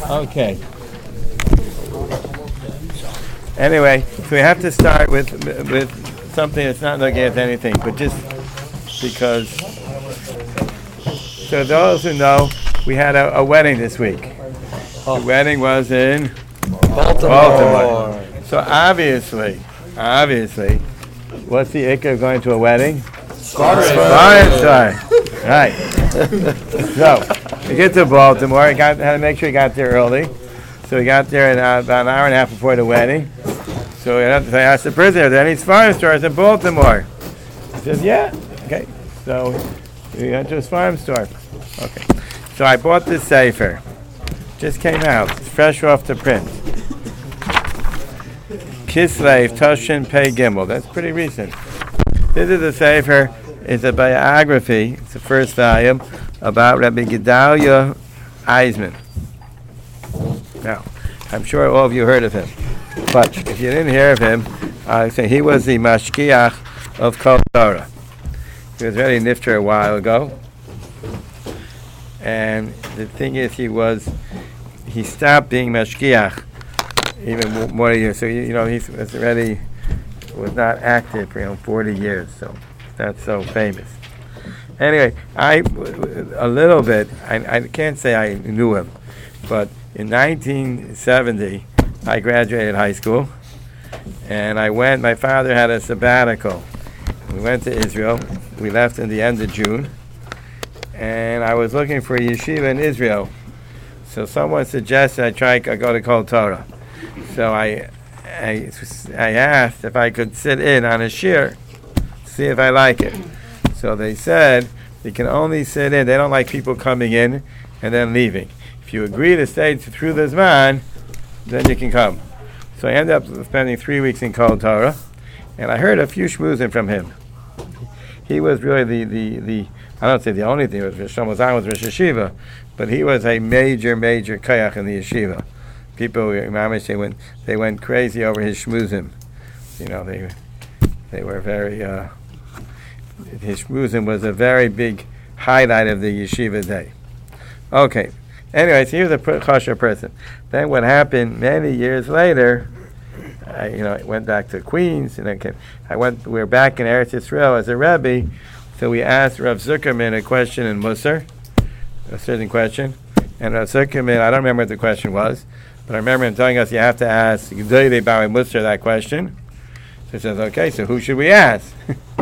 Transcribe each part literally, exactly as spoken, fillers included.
Okay. Anyway, so we have to start with with something that's not looking at anything, but just because. So those who know, we had a, a wedding this week. Oh. The wedding was in Baltimore. Baltimore. So obviously, obviously, what's the ick of going to a wedding? Spartan. Spartan. Right. So we get to Baltimore. We got had to make sure we got there early. So we got there in, uh, about an hour and a half before the wedding. So we had to say, ask the prisoner, are there any farm stores in Baltimore? He says, yeah. Okay. So we went to his farm store. Okay. So I bought this Sefer. Just came out. It's fresh off the print. Kislev Toshin Pei Gimel. That's pretty recent. This is a Sefer. It's a biography. It's the first volume about Rabbi Gedalia Eisman. Now, I'm sure all of you heard of him. But if you didn't hear of him, I say he was the mashkiach of Kol Torah. He was already nifter a while ago. And the thing is, he was, he stopped being mashkiach even more, more years. So, you, you know, he was already, was not active for, you know, forty years. So, not so famous. Anyway, I, a little bit, I, I can't say I knew him, but in nineteen seventy, I graduated high school, and I went, my father had a sabbatical. We went to Israel. We left in the end of June, and I was looking for a yeshiva in Israel. So someone suggested I try I go to Kol Torah. So I, I, I asked if I could sit in on a shir, see if I like it. So they said, you can only sit in. They don't like people coming in and then leaving. If you agree to stay through the Zman, then you can come. So I ended up spending three weeks in Kol Torah, and I heard a few shmuzim from him. He was really the, the, the I don't say the only thing, was Shlomo Zalman was Rosh Yeshiva, but he was a major, major koyach in the yeshiva. People, they went, they went crazy over his shmuzim. You know, they, they were very, uh, his shmuzim was a very big highlight of the yeshiva day. Okay. Anyway, so he was a kosher person. Then what happened many years later, I, you know, I went back to Queens, and I, came, I went. We were back in Eretz Yisrael as a Rebbe, so we asked Rav Zuckerman a question in Musar, a certain question, and Rav Zuckerman, I don't remember what the question was, but I remember him telling us you have to ask Gedolei Ba'alei Musar that question. So he says, okay, so who should we ask?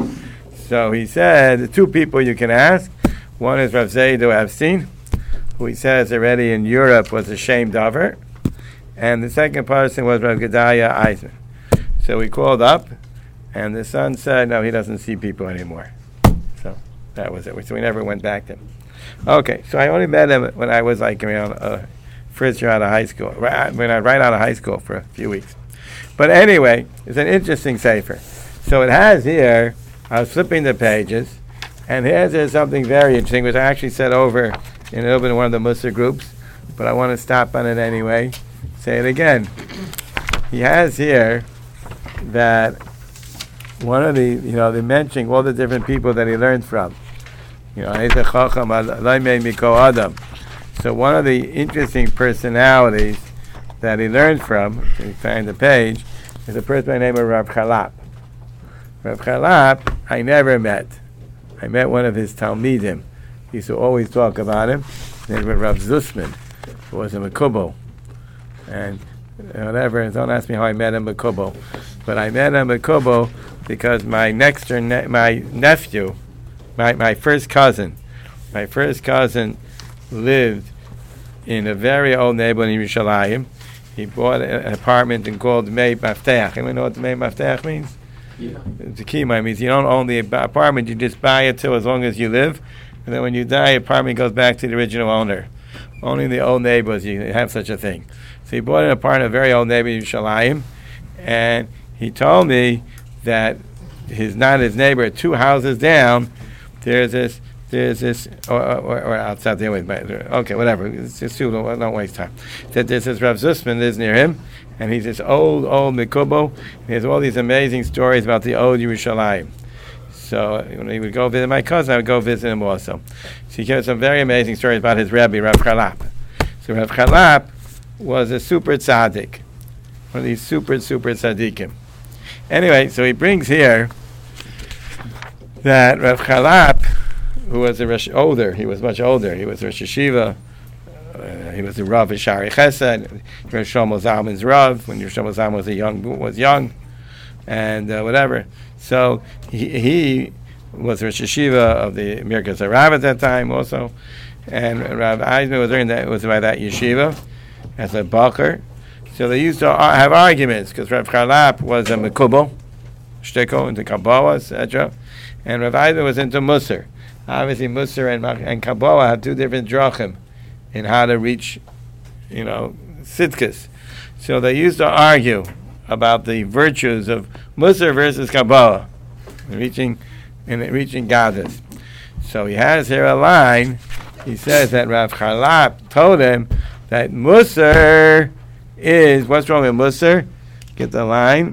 So he said, the two people you can ask, one is Rav Zaydo Epstein, who he says already in Europe was ashamed of her. And the second person was Rav Gedalia Eisman. So we called up, and the son said, no, he doesn't see people anymore. So that was it. So we never went back to him. Okay, so I only met him when I was like around uh, first year out of high school, right, when I right out of high school for a few weeks. But anyway, it's an interesting sefer. So it has here, I was flipping the pages, and here's there's something very interesting, which I actually said over in in one of the Musar groups, but I want to stop on it anyway. Say it again. He has here that one of the, you know, they're mentioning all the different people that he learned from. You know, he's a chacham, Alaimei Miko Adam. So one of the interesting personalities that he learned from, if you find the page, is a person by the name of Rav Chalap. Rav Chalap, I never met. I met one of his Talmidim. He used to always talk about him. His name was Rav Zussman, who was a Mekubo. And whatever, don't ask me how I met him Mekubo. But I met him Mekubo because my next door ne- my nephew, my, my first cousin, my first cousin lived in a very old neighborhood in Yerushalayim. He bought an apartment and called Mei Mafteach. Anyone know what the Mei Mafteach means? Yeah. The key means you don't own the apartment, you just buy it till as long as you live. And then when you die, the apartment goes back to the original owner. Only in the old neighborhoods you have such a thing. So he bought an apartment, a very old neighbor in Yerushalayim, and he told me that his not his neighbor, two houses down, there's this, there's this, or, or, or outside there, okay, whatever, it's just too, don't, don't waste time. That there's this Rav Zussman lives near him, and he's this old, old Mekubo, he has all these amazing stories about the old Yerushalayim. So when he would go visit my cousin, I would go visit him also. So he gave some very amazing stories about his Rebbe, Rav Chalap. So Rav Chalap was a super tzaddik, one of these super, super tzaddikim. Anyway, so he brings here that Rav Chalap, who was a Rosh, older, he was much older, he was Rosh Yeshiva, uh, he was the Rav of Shari Chesed, Rav Shlomo Zalman's Rav, when Rav Shlomo Zalman was a young, was young, and uh, whatever. So he, he was Rosh Yeshiva of the Mirkas Harav at that time also, and Rav Eisman was learning that it was by that yeshiva as a bacher. So they used to ar- have arguments because Rav Chalap was a Mekubal, Shteko, into Kabbalah, et cetera, and Rav Eisman was into Musar. Obviously, Musar and, and Kabbalah have two different drachim in how to reach, you know, Sitkis. So they used to argue about the virtues of Musar versus Kabbalah, in reaching, in reaching Gadus. So he has here a line. He says that Rav Chalap told him that Musar is, what's wrong with Musar? Get the line.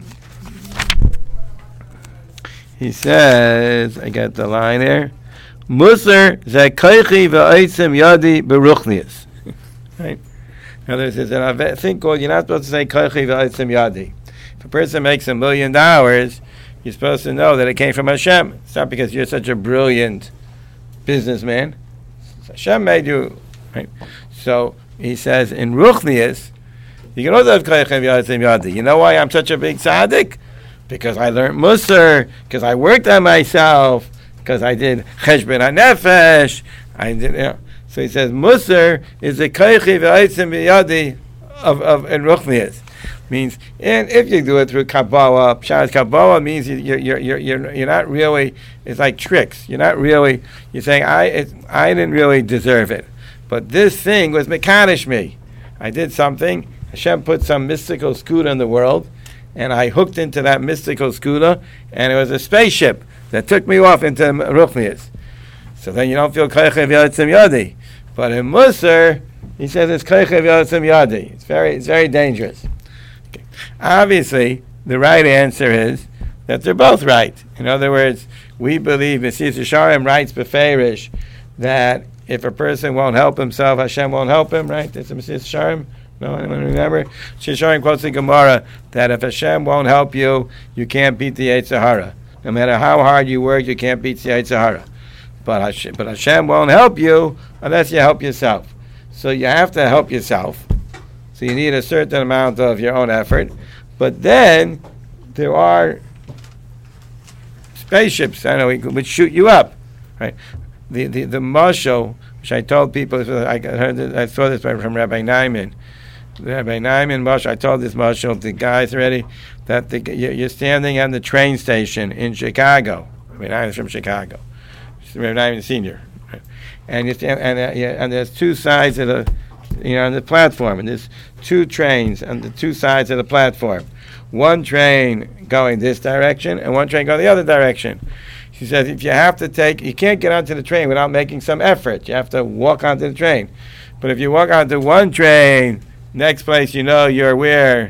He says, I got the line here. Musar zakaychi va'aitzim yadi beruchnius. Right? Now there's a thing called, you're not supposed to say kaychi va'aitzim yadi. If a person makes a million dollars, you're supposed to know that it came from Hashem. It's not because you're such a brilliant businessman. Hashem made you. Right? So he says in Ruchnius, you can also have kaychi va'aitzim yadi. You know why I'm such a big tzaddik? Because I learned Musar, because I worked on myself, because I did Cheshbon HaNefesh. I did, you know. So he says Musar is the kaychi v'aitzim b'yadi of of in Ruchnius. Means, and if you do it through Kabbalah, Pshat Kabbalah means you, you're you're you're you're you're not really. It's like tricks. You're not really. You're saying I it, I didn't really deserve it, but this thing was mekadosh me. I did something. Hashem put some mystical skuta in the world, and I hooked into that mystical skuta, and it was a spaceship that took me off into Ruchnius. So then you don't feel kayche v'yotzim yadi. But in Musar, he says it's kayche v'yotzim yadi. It's very, it's very dangerous. Okay. Obviously, the right answer is that they're both right. In other words, we believe, Mesilas Yesharim writes beferish that if a person won't help himself, Hashem won't help him, right? That's a Mesilas Yesharim. No, anyone remember? Yesharim quotes the Gemara that if Hashem won't help you, you can't beat the Yetzer Hara. No matter how hard you work, you can't beat the Yetzer Hara. But Hashem, but Hashem won't help you unless you help yourself. So you have to help yourself. So you need a certain amount of your own effort. But then there are spaceships, I know, which shoot you up, right? The the the mashal, which I told people, I heard this, I saw this from Rabbi Naiman. Rabbi Naiman mashal, I told this mashal, the guys already, that the, you're standing on the train station in Chicago. Rabbi Naiman's from Chicago. Rabbi Naiman Senior, right? And you stand, and uh, yeah, and there's two sides of the, you know, on the platform, and there's two trains on the two sides of the platform. One train going this direction, and one train going the other direction. She says, if you have to take, you can't get onto the train without making some effort. You have to walk onto the train. But if you walk onto one train, next place you know you're where?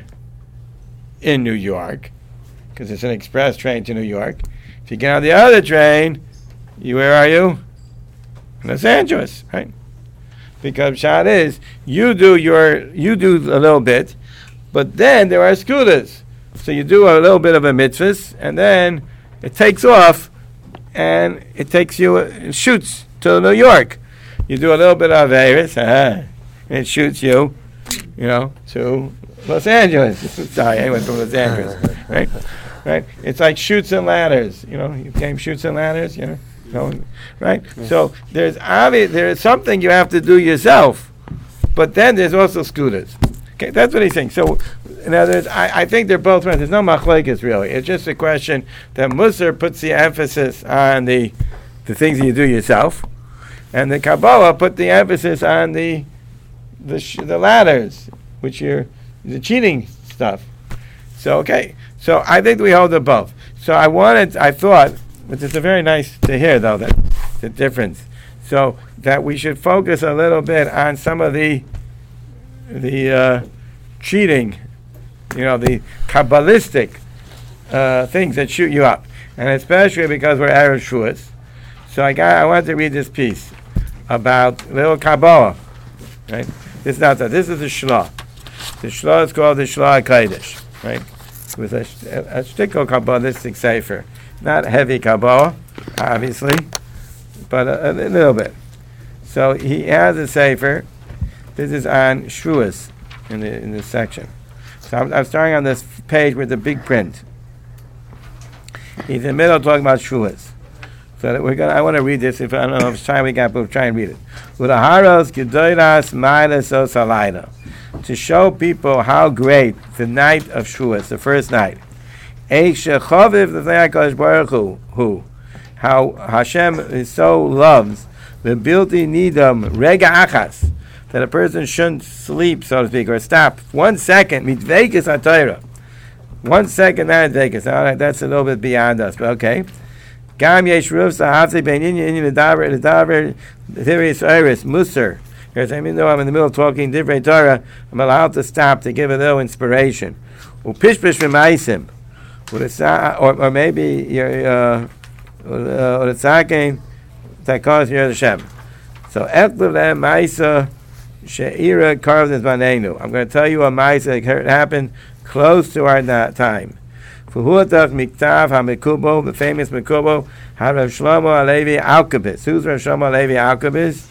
In New York, because it's an express train to New York. If you get on the other train, you where are you? In Los Angeles, right? Because shot is you do your you do a little bit, but then there are scooters. So you do a little bit of a mitzvah, and then it takes off, and it takes you it shoots to New York. You do a little bit of Averis, uh-huh, and it shoots you, you know, to Los Angeles. Sorry, I went from Los Angeles, right? Right? It's like Chutes and Ladders. You know, you came Chutes and Ladders, you know. No, right? Yes. So there's obvious, there is something you have to do yourself, but then there's also scooters. Okay, that's what he's saying. So, in other words, I, I think they're both right. There's no machlekes really. It's just a question that Musar puts the emphasis on the the things that you do yourself, and the Kabbalah put the emphasis on the the sh- the ladders, which are the cheating stuff. So okay, so I think we hold them both. So I wanted, I thought. Which is a very nice to hear, though, that the difference. So that we should focus a little bit on some of the the uh, cheating, you know, the Kabbalistic uh, things that shoot you up, and especially because we're Erev Shavuos. So I got, I wanted to read this piece about little Kabbalah. Right? This is not that. This is the Shlah. The shlo is called the Shlo HaKodesh, right? It was a, a, a shtickle Kabbalistic sefer. Not heavy Kabbalah, obviously, but a, a little bit. So he has a sefer. This is on Shruas in the in this section. So I'm, I'm starting on this page with the big print. He's in the middle talking about Shruas. So that we're gonna. I want to read this. If I don't know if it's time we got, but we'll try and read it. Ulaharos gedoras ma'alos osalayda, to show people how great the night of Shruas, the first night. Eish shechaviv l'fnei HaKadosh Baruch Hu, who, how Hashem is so loves the bilti nidam rega achas, that a person shouldn't sleep, so to speak, or stop one second. Mitzvekes HaTorah, one second not Vegas. All right, that's a little bit beyond us, but okay. Gam yesh ruv sahavzi bein inyan inyan ledaber ledaber theories iris musar. Here's I mean, though I'm in the middle of talking divrei Torah, I'm allowed to stop to give a little inspiration. Upishpish v'maisim, or or maybe your uh, or the tzakein that calls your Hashem. So etlev lehem ma'isa she'ira carved in zmanenu. I'm going to tell you a ma'isa that happened close to our time. Fuhuatach miktav hamikubo, the famous Mikubo, Rav Shlomo Alevi Alkabis. Who's Rav Shlomo Alevi Alkabis?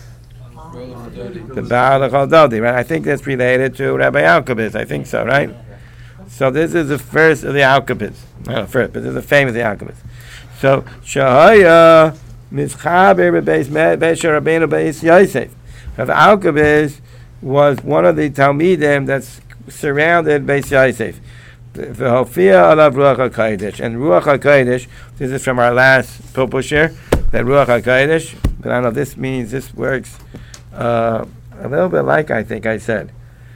The Baal Chaldodi, right? I think that's related to Rabbi Alkabis. I think so, right? So this is the first of the Alkabis. Not first, but this is the famous of the Alkabis. So Shahaya Mischaber Beis Beis Rabbeinu Beis Yosef. Rav Alkabis was one of the Talmidim that's surrounded Beis Yosef. V'hofia alav Ruach HaKodesh, and Ruach HaKodesh. This is from our last Pilpul share. That Ruach HaKodesh, but I don't know. This means this works uh, a little bit like I think I said.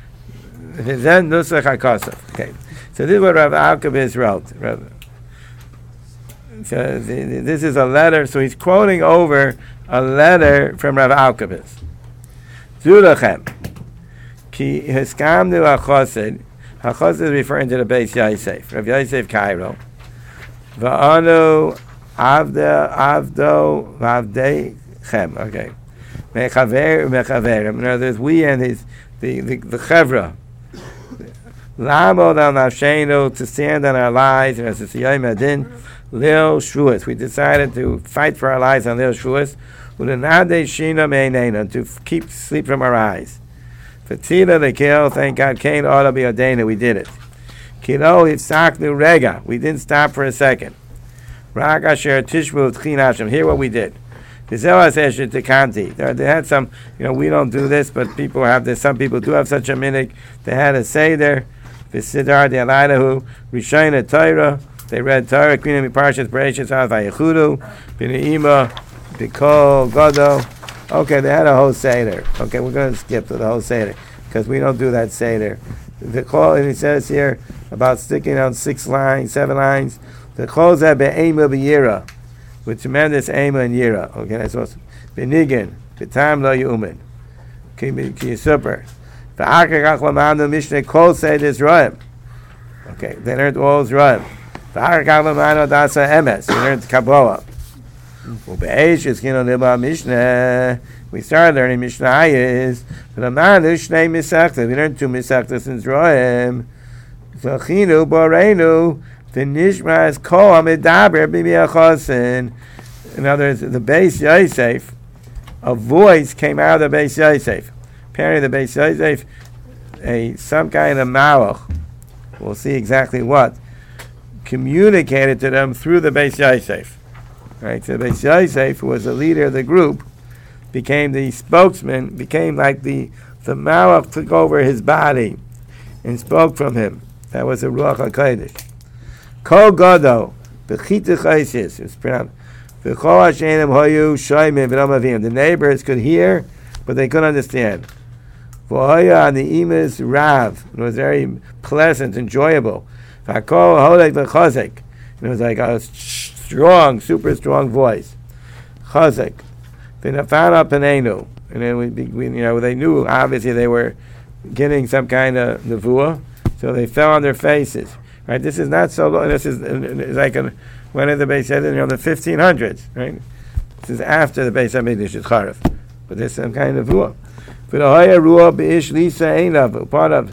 Then Nusach HaKosov. Okay, so this is what Rav Alkabis wrote. So this is a letter. So he's quoting over a letter from Rav Alkabis. Zulachem ki hiskamnu achosid. Hachaz is referring to the Beis Yosef, Rav Yosef Cairo. Va'anu avda avdo v'avdeichem. Okay. Mechaver mechaverim. In other words, we and his the the, the chevra. Lamod al nafshenu, to stand on our lives. And as it's Yom Adin, Lil Shruas. We decided to fight for our lives on Lil Shruas. Ulenade shina meinena, to keep sleep from our eyes. Fatila the kill, thank God, Cain ought to be ordained, we did it. Kilo itzaknu rega, we didn't stop for a second. Rak asher tishmu tchin Hashem, hear what we did. Vizel asher tekanti, they had some, you know, we don't do this, but people have this, some people do have such a minhag. They had a seder, v'sidar de'alaydahu, rishayna Torah, they read Torah, Kvinam Parshas Bereshis Al Vayechudu, B'ne'ima, B'kol Godo. Okay, they had a whole Seder. Okay, we're going to skip to the whole Seder because we don't do that Seder. The call, and he says here about sticking on six lines, seven lines. The calls that be'ema b'yira, with tremendous ema and yira. Okay, that's what's b'nigan, b'tam lo yu'umin. Ki yisupper. V'akar kach mishneh kol Seder Zroim. Okay, they learned all Zroim. V'akar kach l'manu dasa emes. They learned Kabbalah. We started learning Mishnayos, but Amanu Shnei Misachta. We learned two Misachtas in Zroim. Zachinu Borenu V'nishmas Kol Amidaber B'miachosin. In other words, the Beis Yosef, a voice came out of the Beis Yosef. Apparently, the Beis Yosef, a some kind of malach, we'll see exactly what, communicated to them through the Beis Yosef. Right, so Beis Yosef, who was the leader of the group, became the spokesman, became like the the Malach took over his body and spoke from him. That was the Ruach HaKodesh. Kol Godo, B'chitich Eisis, it's pronounced. V'chol Hashenim Hoyu Shoymim V'nom Avim. The neighbors could hear, but they couldn't understand. V'hoya on the Imas Rav. It was very pleasant, enjoyable. V'akol Holek V'chozek. It was like a strong, super strong voice. Chazek. V'nafana Panenu. And then we, we, you know, they knew obviously they were getting some kind of nevuah, so they fell on their faces. Right? This is not so long. This is it's like a, one of the Beis Yosef, you know, the fifteen hundreds. Right? This is after the Beis Hamikdash is Charif, but there's some kind of nevuah. V'lahoya ruah b'ish lisa einav. Part of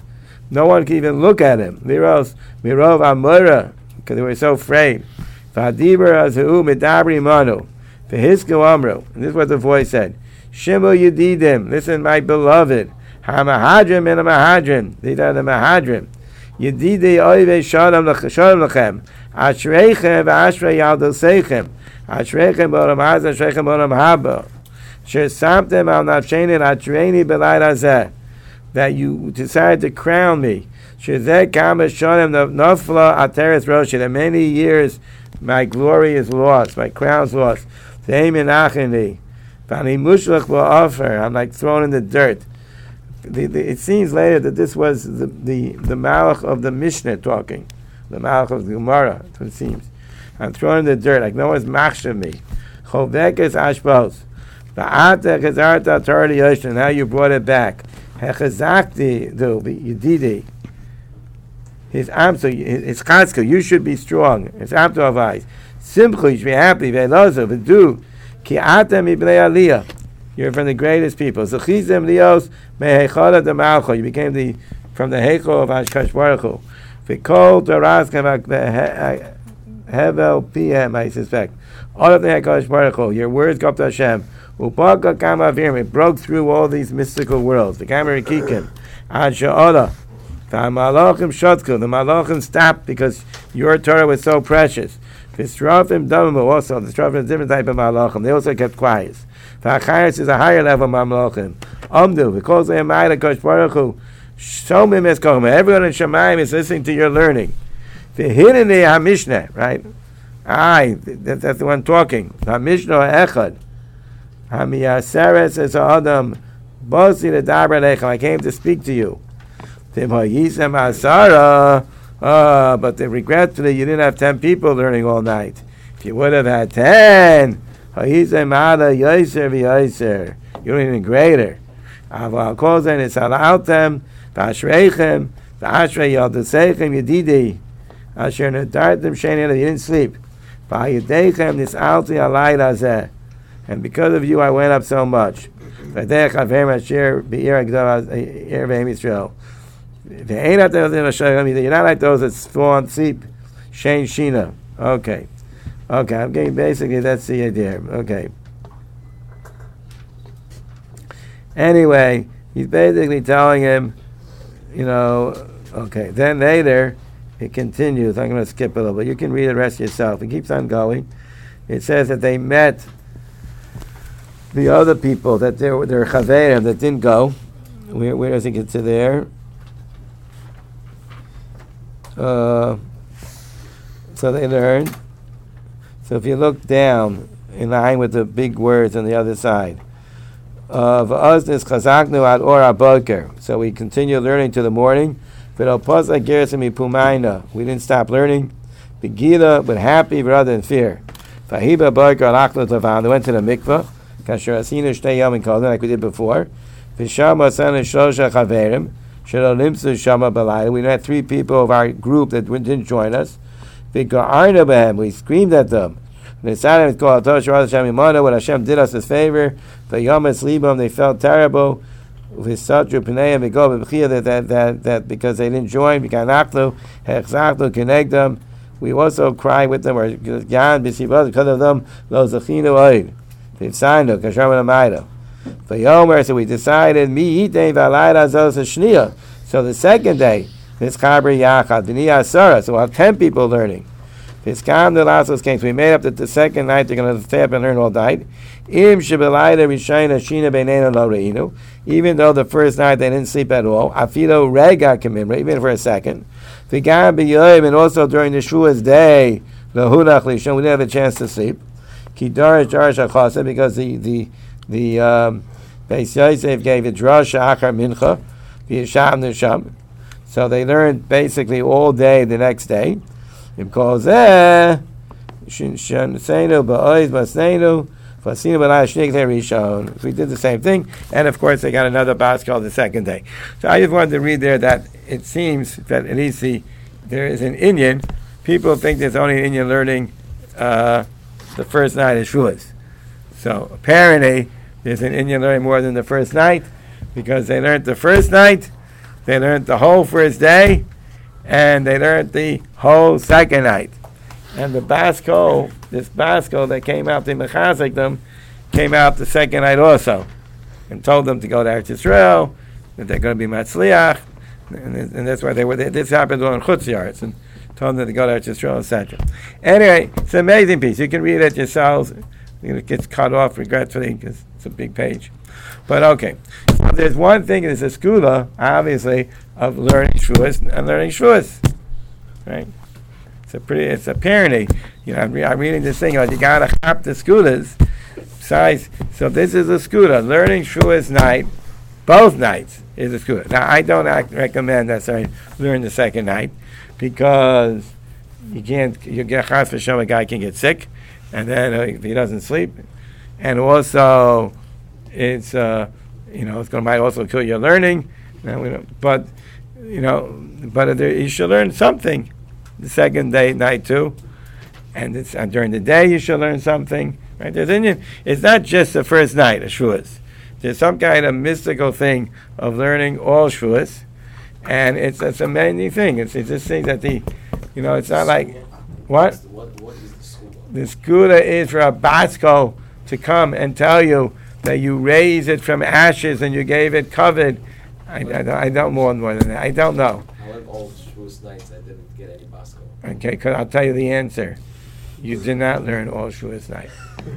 No one could even look at him. Miros, Mirov Amora, because they were so afraid. V'adiber azu medabri manu. V'hisku amru. And this is what the voice said. Shimu Yedidim, listen, my beloved. Ha-mahadrim and ha-mahadrim. These are the mahadrim. Yedidi oive shalom lechem. Ashreichem v'ashrei yaldoseichem. Ashreichem b'olam haz, ashreichem b'olam haba. Sher samtem al nafsheni l'atreini b'layl hazeh. That you decided to crown me. Shezeh kama shalom nafla ateres roshi. That many years my glory is lost, my crown is lost. V'ei menacheni. V'ani mushlach b'ofer. I'm like thrown in the dirt. The, the, it seems later that this was the, the, the Malach of the Mishnah talking. The Malach of the Gemara, that's what it seems. I'm thrown in the dirt, like no one's machshav me. Chovekes ashbos. V'ata chazarta Torah liyoshin. Now you brought it back. Hechazakti do, yedidi. His amso, his chatzka, you should be strong. His amto avais. Simcha, you should be happy. Ve'lozo, v'du. Ki ata mibnei aliyah. You're from the greatest people. Zechizem lios mehechada de malcho. You became the from the heichal of Hashkash Baruch Hu. V'kol toras hevel piem. I suspect all of the Hashkash Baruch Hu. Your words go up to Hashem. Upaka kama avirim. It broke through all these mystical worlds. The kamar kikim ad she'ola. The malachim shotku. The malachim stopped because your Torah was so precious. V'strafim damamu. Also, the strafim is a different type of malachim. They also kept quiet. V'achayis is a higher level of malachim. Amdu, because they are ma'ila kosh baruch hu, shomim es kohma. Everyone in Shemayim is listening to your learning. V'hineni ha-mishnah, right? Aye, that, that's the one talking. Ha-mishnah echad. Ha-miyaseres es ha-adam, bosi l'daber lechem. I came to speak to you. V'hayisem asara. Ah, but the regretfully, you didn't have ten people learning all night. If you would have had ten, you're even greater. Aval kozen is allowed them. V'ashreichem, v'ashrei yaldoseichem yedidi. Asher nedartem sheni, you didn't sleep. V'ayedeichem nisalti alayl hazeh. And because of you, I went up so much. V'adeich aver asher be'ir agdol er v'hem Yisrael. You're not like those that fall and sleep. Shein Shina. Okay. Okay, I'm getting basically that's the idea. Okay. Anyway, he's basically telling him, you know, okay, then later it continues. I'm going to skip a little bit. You can read the rest yourself. It keeps on going. It says that they met the other people, that they were their chaverim that didn't go. Where, where does it get to there? Uh, so they learned. So if you look down in line with the big words on the other side, of Aznis Chazaknu ad or aboker. So we continue learning to the morning. We didn't stop learning. Begila, but happy rather than fear. Fahiba barker alachnu tavan. They went to the mikvah. Kasher asinu shtei yom in like we did before. V'shama sana shlosha chaverim. We had three people of our group that didn't join us. We screamed at them. When Hashem did us this favor, they felt terrible. That, that, that, that because they didn't join, we also cry with them, or because of them. So we decided, so the second day, this Chabri Yachad, Asara, so we'll have ten people learning. This Kam the Lasos came, so we made up that the second night they're going to stay up and learn all night. Im Shibalayda Rishayna Shina Beinena Lo Reinu, even though the first night they didn't sleep at all. Afilo Rega Kamimra, even for a second. Vigam B'Yoyim, and also during the Shua's day, Lahunach Lishon, we didn't have a chance to sleep. Kidarish Darish Achasa, because the the the um, Beis Yosef gave a drasha achar mincha, v'yisham nisham. So they learned basically all day the next day. Im kol zeh, shenseinu ba'oiz basneinu, fasinu b'lai shnik rishon. So we did the same thing, and of course they got another baskal the second day. So I just wanted to read there that it seems that at least the, there is an Indian. People think there's only an Indian learning uh, the first night of Shuas. So apparently there's an Indian learning more than the first night, because they learned the first night, they learned the whole first day, and they learned the whole second night. And the Basko, this Basko that came out to Mechazik them, came out the second night also, and told them to go to Eretz Yisrael, that they're going to be Matzliach, and, and that's why they were. This happened on Chutz Yaretz, and told them to go to Eretz Yisrael, et cetera. Anyway, it's an amazing piece. You can read it yourselves. It gets cut off regretfully because it's a big page. But okay, so there's one thing. There's a skula, obviously, of learning Shavuos and learning Shavuos, right? It's a pretty. It's a parenting. You know, I'm, re- I'm reading this thing. You, know, you gotta hop the skulas. Besides, so this is a skula. Learning Shavuos night, both nights is a skula. Now, I don't act, recommend that. Sorry, learn the second night because you can't. You get chas v'shem, a guy can get sick, and then uh, if he doesn't sleep, and also it's uh, you know it's going to might also kill your learning. Now, we don't, but you know, but there, you should learn something the second day night too, and it's uh, during the day you should learn something. Right? There's Indian. It's not just the first night of Shavuos. There's some kind of mystical thing of learning all Shavuos, and it's it's a amazing thing. It's it's this thing that the, you know, it's not like what. What what is the school? The skula is for a basko to come and tell you that you raise it from ashes and you gave it covered. I, I, I don't more more than that. I don't know. I went all Shavuos nights. I didn't get any basko. Okay, because I'll tell you the answer. You did not learn all Shavuos night.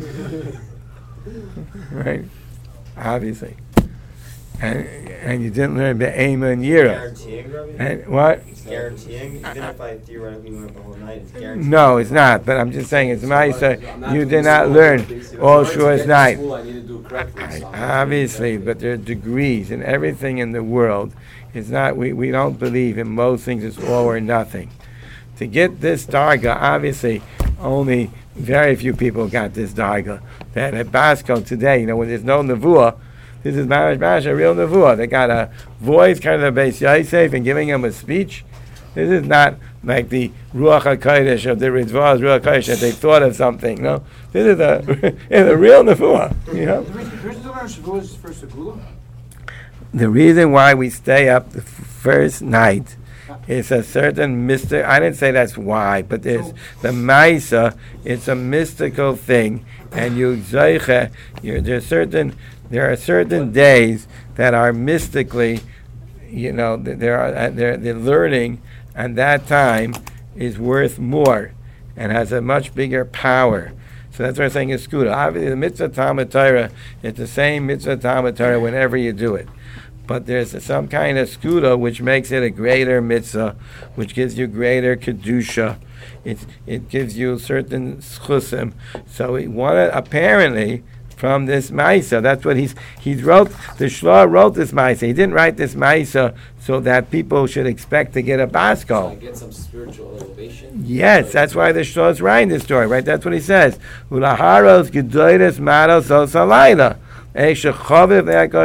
Right? Obviously. And and you didn't learn Be'ema and Yira. Guaranteeing, Rabbi? And what? It's guaranteeing? Even if I theoretically learned the whole night, it's guaranteeing. No, it's not. But I'm just saying it's nice that you did not learn all Shavuos night. I need to do correctly. I- so I'm not Obviously, doing but there are degrees in everything in the world. It's not, we, we don't believe in most things it's all or nothing. To get this darga, obviously, only very few people got this darga. That at Basco today, you know, when there's no nevuah, this is Marash Marash, a real nevuah. They got a voice, kind of a Beis Yosef, and giving him a speech. This is not like the Ruach HaKodesh of the Ritzvah's Ruach HaKodesh that they thought of something, no? This is a, it's a real nevuah, you know? The reason the reason to learn Shavuos is for Segula? The reason why we stay up the f- first night is a certain mystic. I didn't say that's why, but there's the Maisa. It's a mystical thing, and you zeiche. you- There's certain. There are certain days that are mystically, you know, th- there are uh, they're, they're learning, and that time is worth more, and has a much bigger power. So that's what I'm saying is Skuda. Obviously, the mitzvah Talmud Torah, it's the same mitzvah Talmud Torah whenever you do it. But there's some kind of skuda which makes it a greater mitzvah, which gives you greater kedusha. It it gives you certain schusim. So he wanted apparently from this ma'isa. That's what he's he wrote. The Shloah wrote this ma'isa. He didn't write this ma'isa so that people should expect to get a So basko. I get some spiritual elevation. Yes, that's why the Shloah is writing this story, right? That's what he says. Ulaharos gedoyres maros osalayla. You know,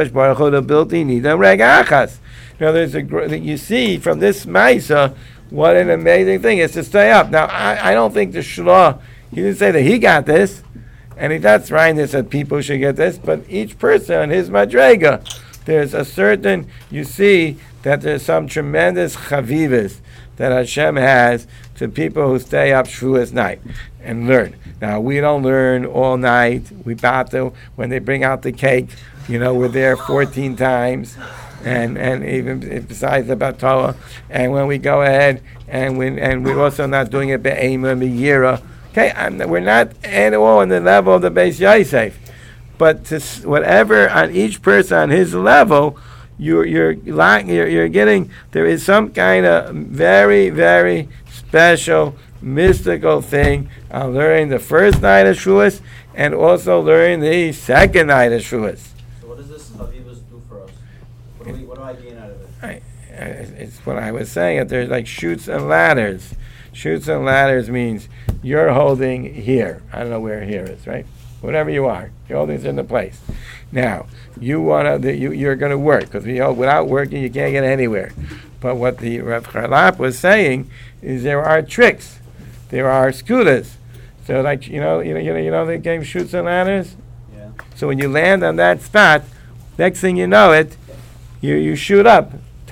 there's a gr- you see from this Maisa what an amazing thing is to stay up. Now, I, I don't think the Shloah, he didn't say that he got this, and he's not writing this that people should get this, but each person, his madrega, there's a certain, you see that there's some tremendous chavivas that Hashem has to people who stay up Shavuos night and learn. Now, we don't learn all night. We about to, when they bring out the cake, you know, we're there fourteen times, and, and even besides the Batoa. And when we go ahead, and we, and we're also not doing it Be'ema, Miyira. Okay, I'm, we're not at all on the level of the Beis Yosef. But to, s- whatever, on each person on his level, you're, you're, li- you're, you're getting, there is some kind of very, very special mystical thing on learning the first night of Shavuos and also learning the second night of Shavuos. So what does this Chavivas do for us? What do, we, what do I gain out of it? I, I, it's what I was saying, that there's like chutes and ladders. Chutes and ladders means you're holding here. I don't know where here is, right? Whatever you are, you're holding it in the place. Now, you want to, you, you're going to work, because you know, without working you can't get anywhere. But what the Rav Charlap was saying is there are tricks. There are skudas. So like, you know, you know, you know, you know the game Chutes and Ladders? Yeah. So when you land on that spot, next thing you know it, you, you shoot up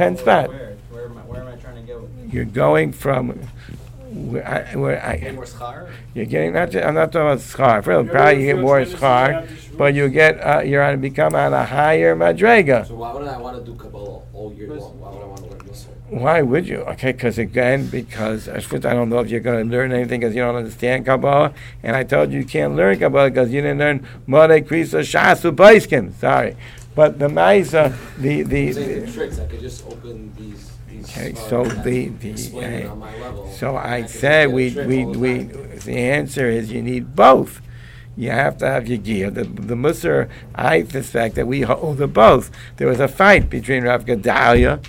ten spot. Where? Where am I, where am I trying to go? You're going from where I, where Get I more schar? you're getting not just, I'm not talking about schar. First, probably you get more schar, but you get uh, you're on become on a higher madrega. So why would I want to do Kabbalah all year long? Why would I want to learn Musar? Why would you? Okay, because again, because at first I don't know if you're going to learn anything because you don't understand Kabbalah, and I told you you can't learn Kabbalah because you didn't learn Modei Krisa Shasu Paiskim. Sorry, but the Maisa, the the. I'm saying the the tricks. I could just open these. these Okay, schar so and the the explain it uh, on my level. so and I could just said get a we trick we all the we time. the answer is you need both. You have to have your gear. The the Musar, I suspect that we hold the both. There was a fight between Rav Gedalia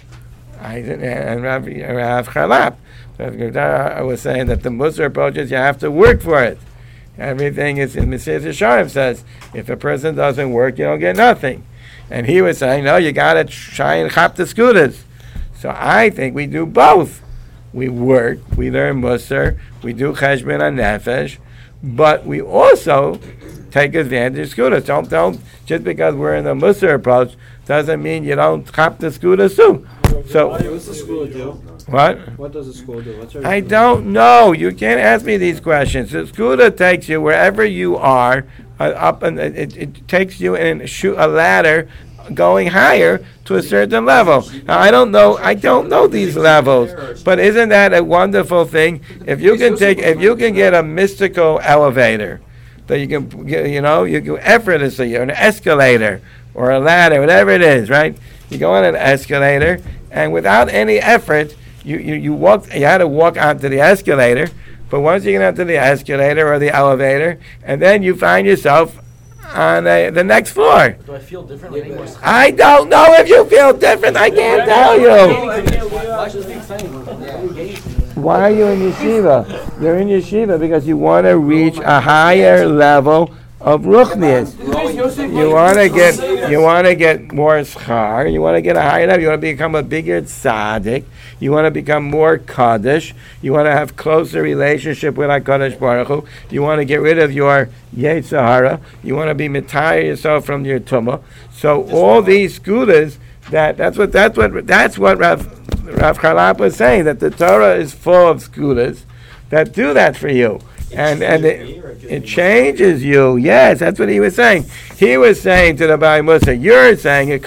and Rav Rav Chalap. Rav Gedalia was saying that the Musar approaches you have to work for it. Everything is in Mesilas Yesharim says if a person doesn't work, you don't get nothing. And he was saying no, you got to try and chop the scooters. So I think we do both. We work, we learn Musar, we do Cheshbon and Nefesh, but we also take advantage of scooters. Don't, don't, just because we're in the Musar approach doesn't mean you don't chop the scooters too. So, What's the school do? what? What does the school do? What's her? I don't know. You can't ask me these questions. The scooter takes you wherever you are, uh, up, and it, it, it takes you and shoot a ladder going higher to a certain level. Now, I don't know. I don't know these levels, but isn't that a wonderful thing? If you can take, if you can get a mystical elevator, that you can, get, you know, you can effortlessly, or an escalator or a ladder, whatever it is, right? You go on an escalator, and without any effort, you you you walk. You had to walk onto the escalator, but once you get onto the escalator or the elevator, and then you find yourself on a, the next floor. Do I feel differently Yeah, anymore? but- I don't know if you feel different. I can't tell you. Why should be exciting? Yeah. Why are you in yeshiva? You're in yeshiva because you want to reach a higher level of ruchnius. You want to get, you want to get more schar. You want to get a higher level. You want to become a bigger tzaddik. You want to become more kaddish. You want to have closer relationship with HaKadosh Baruch Hu. You want to get rid of your yetzer hara. You want to be mitayir yourself from your tumah. So all these skudas, that that's what that's what that's what Rav Rav Chalap was saying, that the Torah is full of skudas that do that for you. And and it, it changes you. Yes, that's what he was saying. He was saying to the Bali Musa, you're saying it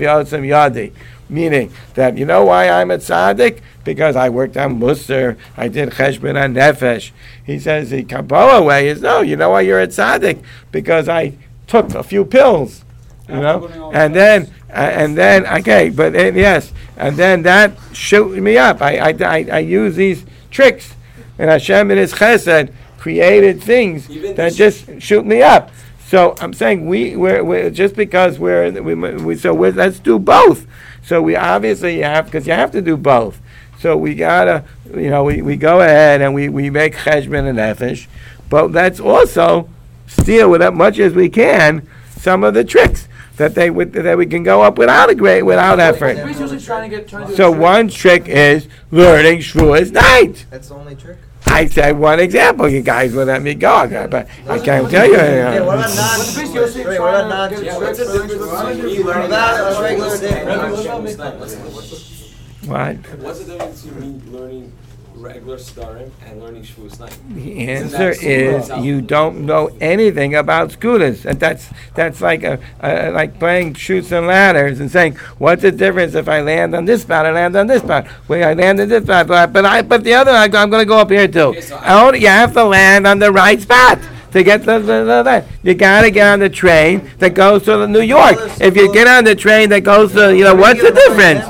yadi, meaning that you know why I'm a tzaddik? Because I worked on Musar, I did cheshbon and nefesh. He says the Kabbalah way is no. You know why you're a tzaddik? Because I took a few pills, you know, and then uh, and then okay, but uh, yes, and then that shoot me up. I I I, I use these tricks, and Hashem in His Chesed created things Even that this- just shoot me up. So I'm saying we we're, we're just because we're we, we so we're, let's do both. So we obviously have because you have to do both. So we gotta you know we, we go ahead and we, we make cheshbon and nefesh, but let's also steal with as much as we can some of the tricks that they would that we can go up without a great without effort. Basically trying to get trying to do So a trick. one trick is learning Shavuos night. That's the only trick? I said one example. You guys would let me go, okay, but I can't tell you. you Yeah, what know. about non What's basically you're saying Wait, what trying about to get Yeah, a what's trick the for difference learning between me Shavuos? learning Without a Shavuos regular day. and learning Shavuos night? What's the- what's the- What? What's the difference between me learning regular Starim and learning Shavuos night? The answer is you don't know anything about scooters. And that's that's like a, a like playing shoots and ladders and saying, what's the difference if I land on this spot or land on this spot? Well, I land on this spot, but, but I but the other I go, I'm going to go up here too. Okay, so I- I only, you have to land on the right spot to get the, the, the, the you got to get on the train that goes to New York. If you get on the train that goes to, you know, what's the difference?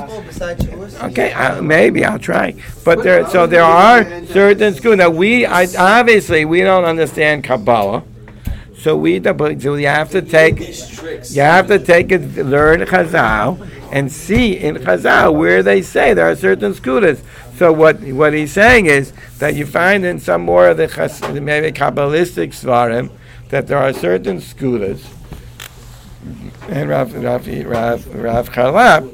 Okay, uh, maybe I'll try. But there, so there are certain schools. Now we, I, obviously, we don't understand Kabbalah, so we, so you have to take, These tricks. you have to take it, learn Chazal, and see in Chazal where they say there are certain skudas. So what what he's saying is that you find in some more of the chas, maybe Kabbalistic svarim that there are certain skudas, and Rav Rav Rav, Rav Chalap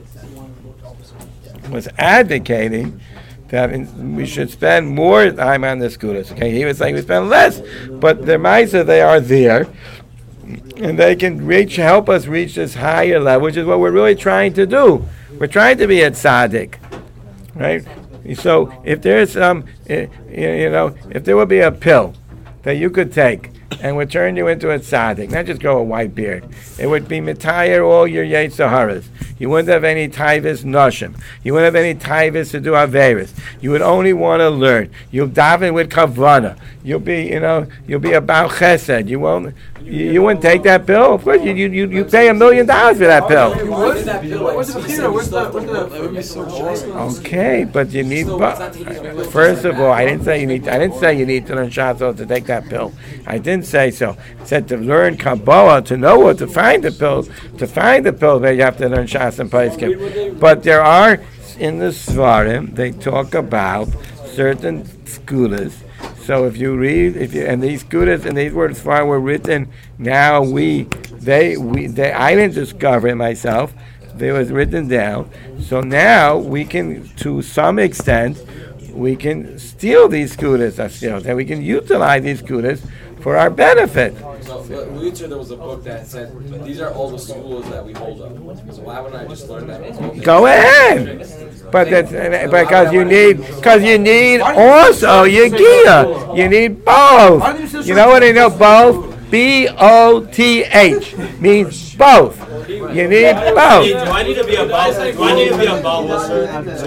was advocating that in, we should spend more time on the skudas. Okay, he was saying we spend less, but the Maisa, they are there, and they can reach, help us reach this higher level, which is what we're really trying to do. We're trying to be a tzaddik, right? So if there's some, uh, you know, if there would be a pill that you could take and would turn you into a tzaddik, not just grow a white beard, it would be mitayir all your yetzer haras. You wouldn't have any taivas noshim. You wouldn't have any taivas to do averis. You would only want to learn. You'll daven with kavana. You'll be, you know, you'll be about chesed. You won't, you, you wouldn't take that pill. Of course, you you you, you pay a million dollars for that pill. What's that pill? Like, What's the he pill? said What's the- stuff what's that the- would be so boring. Okay, but you need. So bu- it's not taking away- First of all, I didn't say you need. I didn't say you need to learn shatzos to take that pill. I didn't say so. I said to learn Kabbalah, to know what to find the pills. To find the pill, where you have to learn Shas and Paiskim. But there are in the Svarim they talk about certain skulas. So if you read, if you and these skulas and these words Svarim were written, now we they we they I didn't discover it myself. They was written down. So now we can, to some extent, we can steal these skulas, and we can utilize these skulas for our benefit. So, but Luther, there was a book that said, but these are all the schools that we hold up. So why wouldn't I just learn that? Go ahead, but that's because you need because you need also your gear. You need both. You know what I know? Both. B O T H means both. You need both. Do I need to be a ball? Do I need to be a ball listener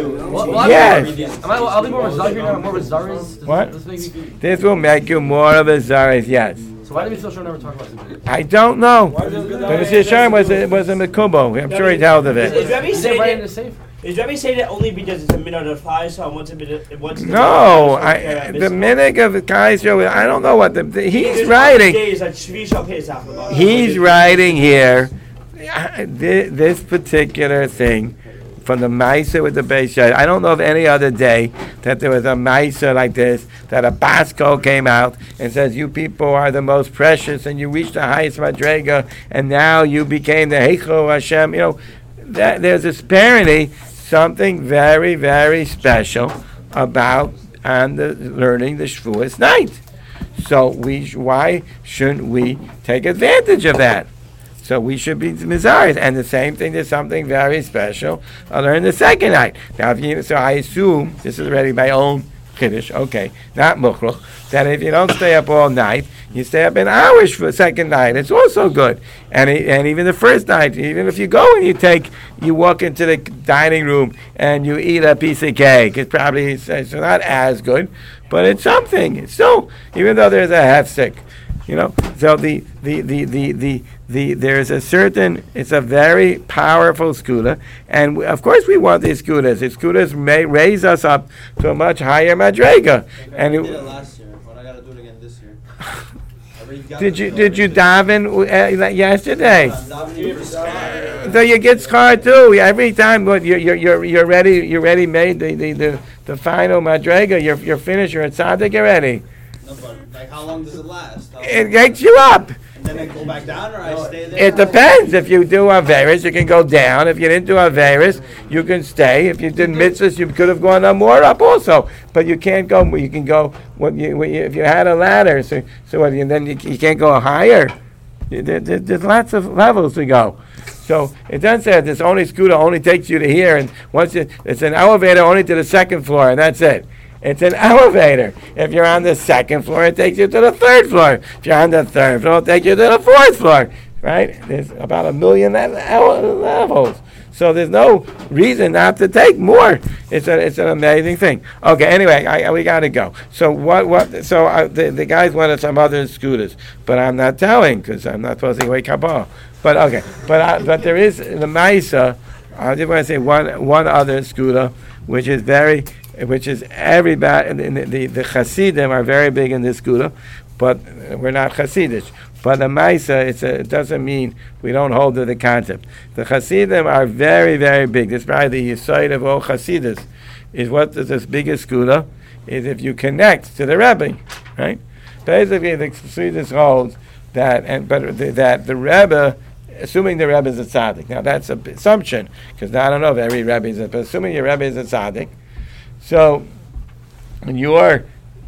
to? Yes. Am I, I'll be more Zari now, more Zaris. What? This makes me- This will make you more of a Zaris, yes. So why did we still sure never talk about this? I don't know. But Mister Sharm was a, was a Mekubo. I'm sure he held of Is it. Rebbe Is it saying right in the it? safe? Is Rebbe saying it only because it's a minute of fly? So once a minute, once. the- No, so, I, yeah, the this- minig of the Kaiser, I don't know what the, the he's There's writing. days that Shvi Shal Pesach about it. He's writing here uh, thi- this particular thing from the Maisa with the Beis Yad. I don't know of any other day that there was a Maisa like this, that a Basco came out and says, you people are the most precious and you reached the highest Madrega and now you became the Heicho Hashem. You know, that, there's a disparity, something very, very special about on the learning the Shavuos night. So we, sh- why shouldn't we take advantage of that? So we should be mizaris, and the same thing. There's something very special. I learned the second night. Now, if you, so I assume this is already my own kiddush. Okay, not mukhluch. That if you don't stay up all night, you stay up an hours for the second night. It's also good. And it, and even the first night, even if you go and you take, you walk into the dining room and you eat a piece of cake, it's probably it's, it's not as good, but it's something. It's still, even though there's a hefsek. You know, so the the, the, the, the, the there's a certain, it's a very powerful skula, and we, of course we want these skulas. These skulas may raise us up to a much higher madrega. And I it, did it last year, but I gotta do it again this year. I already got did the you pill. did you daven uh, yesterday? I'm davening for scar. So you get scarred too. Every time what you're you're you're you're ready you're ready made the the, the, the final madrega. You're you're finished. You're at tzaddik already. No, but like how long does it last? How It gets you up. and then I go back down or I stay there? It depends. If you do Averis, you can go down. If you didn't do Averis, you can stay. If you did mitzvahs, you could have gone on more up also. But you can't go. You can go. What you, what you if you had a ladder, so so what, and then you, you can't go higher. There, there, there's lots of levels to go. So it doesn't say this only scooter only takes you to here, and once it, it's an elevator only to the second floor, and that's it. It's an elevator. If you're on the second floor, it takes you to the third floor. If you're on the third floor, it'll take you to the fourth floor. Right? There's about a million le- le- levels. So there's no reason not to take more. It's a, it's an amazing thing. Okay. Anyway, I, I, we got to go. So what? What? So uh, the the guys wanted some other scooters, but I'm not telling because I'm not supposed to wake up all. But okay. But I, but there is the Maisa. I just want to say one one other scooter, which is very. Which is everybody, the, the, the Hasidim are very big in this Gula, but we're not Hasidish. But the Maisa, it's a, it doesn't mean we don't hold to the concept. The Hasidim are very, very big. This is probably the Yesod of all Hasidus, is what is this biggest Gula, is if you connect to the Rebbe, right? Basically, the Hasidus holds that, and but the, that the Rebbe, assuming the Rebbe is a tzaddik. Now that's an assumption, because I don't know if every Rebbe is a, but assuming your Rebbe is a tzaddik, so, when your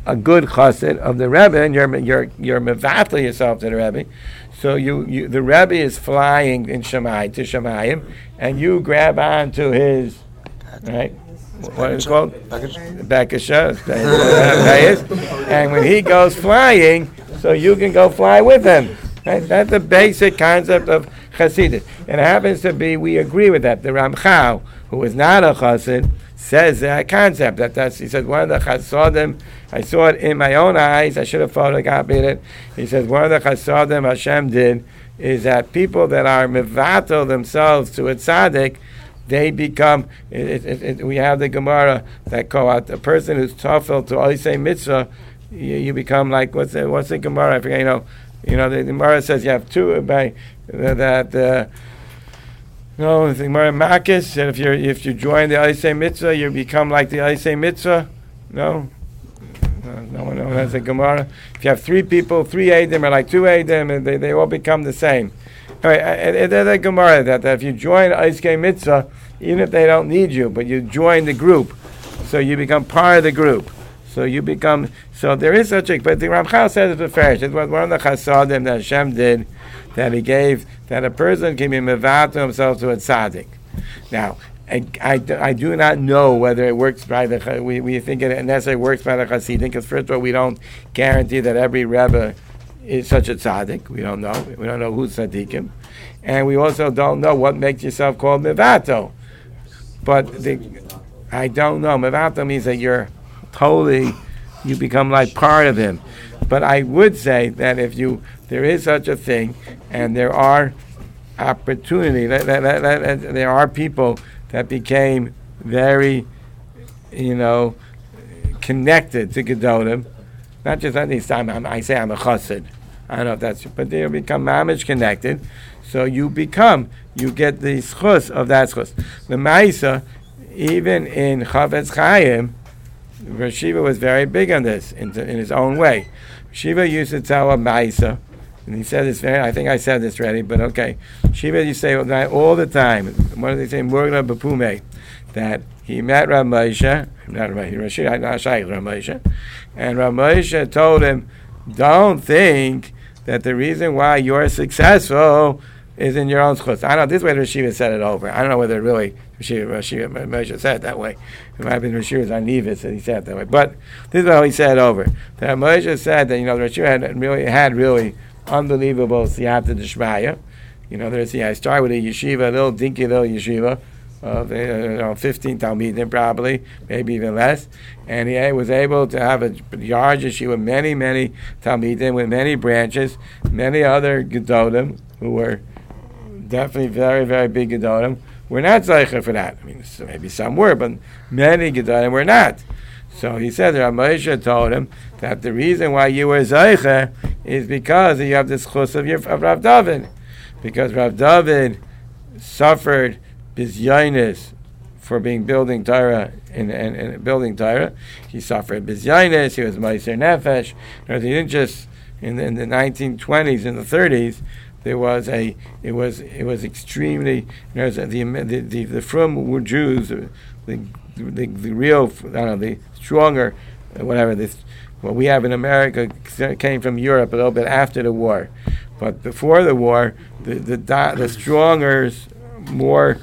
a good chassid of the Rebbe, and you're you're you're mevatel yourself to the Rebbe. So you, you the Rebbe is flying in Shammai to Shamayim, and you grab onto his right. What is it called? Bekasha. And when he goes flying, so you can go fly with him. Right? That's the basic concept of Chassidus. And it happens to be, we agree with that. The Ramchal, who is not a Chassid, says that concept. That that's, he said, one of the Chassidim, I saw it in my own eyes, I should have photocopied it. He says, one of the Chassidim Hashem did is that people that are mevatel themselves to a tzaddik, they become, it, it, it, we have the Gemara that call out a person who's tofel to Oisei Mitzvah, you, you become like, what's the, what's the Gemara? I forget, you know, you know, the, the Gemara says you have two, by, uh, that, uh, no, the Gemara Makis, and if you if you join the Oisei Mitzvah, you become like the Oisei Mitzvah. No? Uh, no one knows that's a Gemara. If you have three people, three Eidim are like two Eidim, and they, they all become the same. All right, and there's a Gemara that, that if you join Oisei Mitzvah, even if they don't need you, but you join the group, so you become part of the group. So you become, so there is such a, but the Ramchal says it's a fair. It's one of the chasadim that Hashem did, that he gave, that a person can be mevatel himself to a tzaddik. Now, I, I, I do not know whether it works by the, we, we think it necessarily works by the chasidim, because first of all, we don't guarantee that every Rebbe is such a tzaddik. We don't know. We don't know who's tzaddikim. And we also don't know what makes yourself called mevatel. But the, I don't know. Mevatel means that you're totally, you become like part of him. But I would say that if you, there is such a thing, and there are opportunity, that, that, that, that, there are people that became very, you know, connected to Gedolim. Not just at least time I say I'm a chassid. I don't know if that's, but they become mamish connected. So you become, you get the schus of that schus. The Maisa, even in Chavetz Chaim, Rashiva was very big on this in, in his own way. Shiva used to tell a Maisa, and he said this very, I think I said this already, but okay. Shiva used to say all the time, what do they say, Murna Bapume, that he met Rav Moshe, not Rav Moshe, not Shaykh Rav Moshe, and Rav Moshe told him, don't think that the reason why you're successful is in your own schutz. I don't know, this way Rav Shiva said it over. I don't know whether really Rav Shiva Moshe said it that way. It might have been Rav Shiva's Anivis that he said it that way. But this is how he said it over. That Moshe said that, you know, Rav Shiva had really, had really unbelievable siyata d'shmaya. You know, there's, yeah, I started with a yeshiva, a little dinky little yeshiva, of uh, you know, fifteen talmidim probably, maybe even less, and he was able to have a large yeshiva, many, many talmidim with many branches, many other gedolim who were definitely very, very big gedolim. We're not zeicher for that. I mean, so maybe some were, but many gedolim were not. So he said, Rav Moshe told him that the reason why you were zeicher is because you have this chus of, your, of Rav David, because Rav David suffered bizyainis for being building Torah and, and, and building Torah. He suffered bizyainis. He was meiser nefesh. He didn't just in the, in the nineteen twenties and the thirties. There was a it was it was extremely you know, the the the, the from Jews the, the the the real I don't know the stronger whatever this what we have in America came from Europe a little bit after the war, but before the war the the the strongers more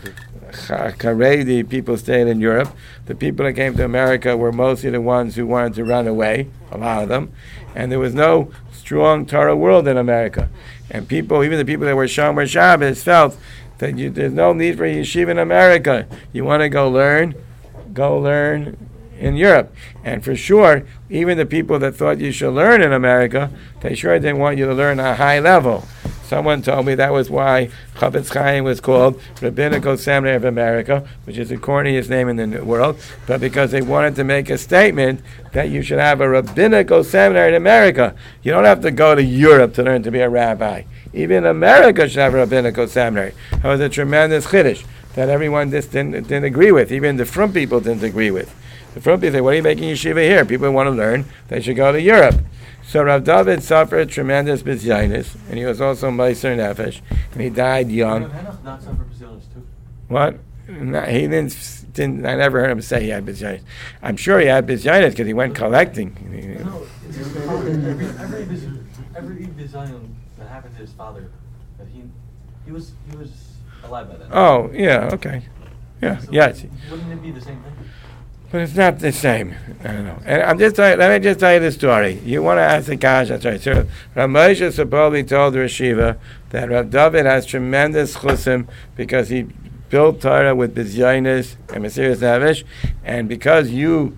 Haredi people stayed in Europe. The people that came to America were mostly the ones who wanted to run away, a lot of them, and there was no strong Torah world in America. And people, even the people that were Shomer Shabbos, felt that you, there's no need for yeshiva in America. You want to go learn, go learn in Europe. And for sure, even the people that thought you should learn in America, they sure didn't want you to learn a high level. Someone told me that was why Chavetz Chaim was called Rabbinical Seminary of America, which is the corniest name in the world, but because they wanted to make a statement that you should have a Rabbinical Seminary in America. You don't have to go to Europe to learn to be a rabbi. Even America should have a Rabbinical Seminary. That was a tremendous chiddush that everyone just didn't, didn't agree with. Even the front people didn't agree with. The front people say, what are you making yeshiva here? People want to learn, they should go to Europe. So Rav David suffered tremendous bizyainis, and he was also meiser nefesh, and he died young. Not suffer bizyainis too. What? No, he didn't, didn't. I never heard him say he had bizyainis. I'm sure he had bizyainis because he went collecting. No, every every vis- every design that happened to his father, that he he was he was alive by then. Oh, yeah, okay. Yeah, So yes. Wouldn't it be the same thing? But it's not the same. I don't know. And I'm just telling, let me just tell you the story. You want to ask the Kash, that's right. So Rav Moshe supposedly told the Rashiva that Rav David has tremendous chusim because he built Torah with Bizyonis and Mesiras Nefesh, and because you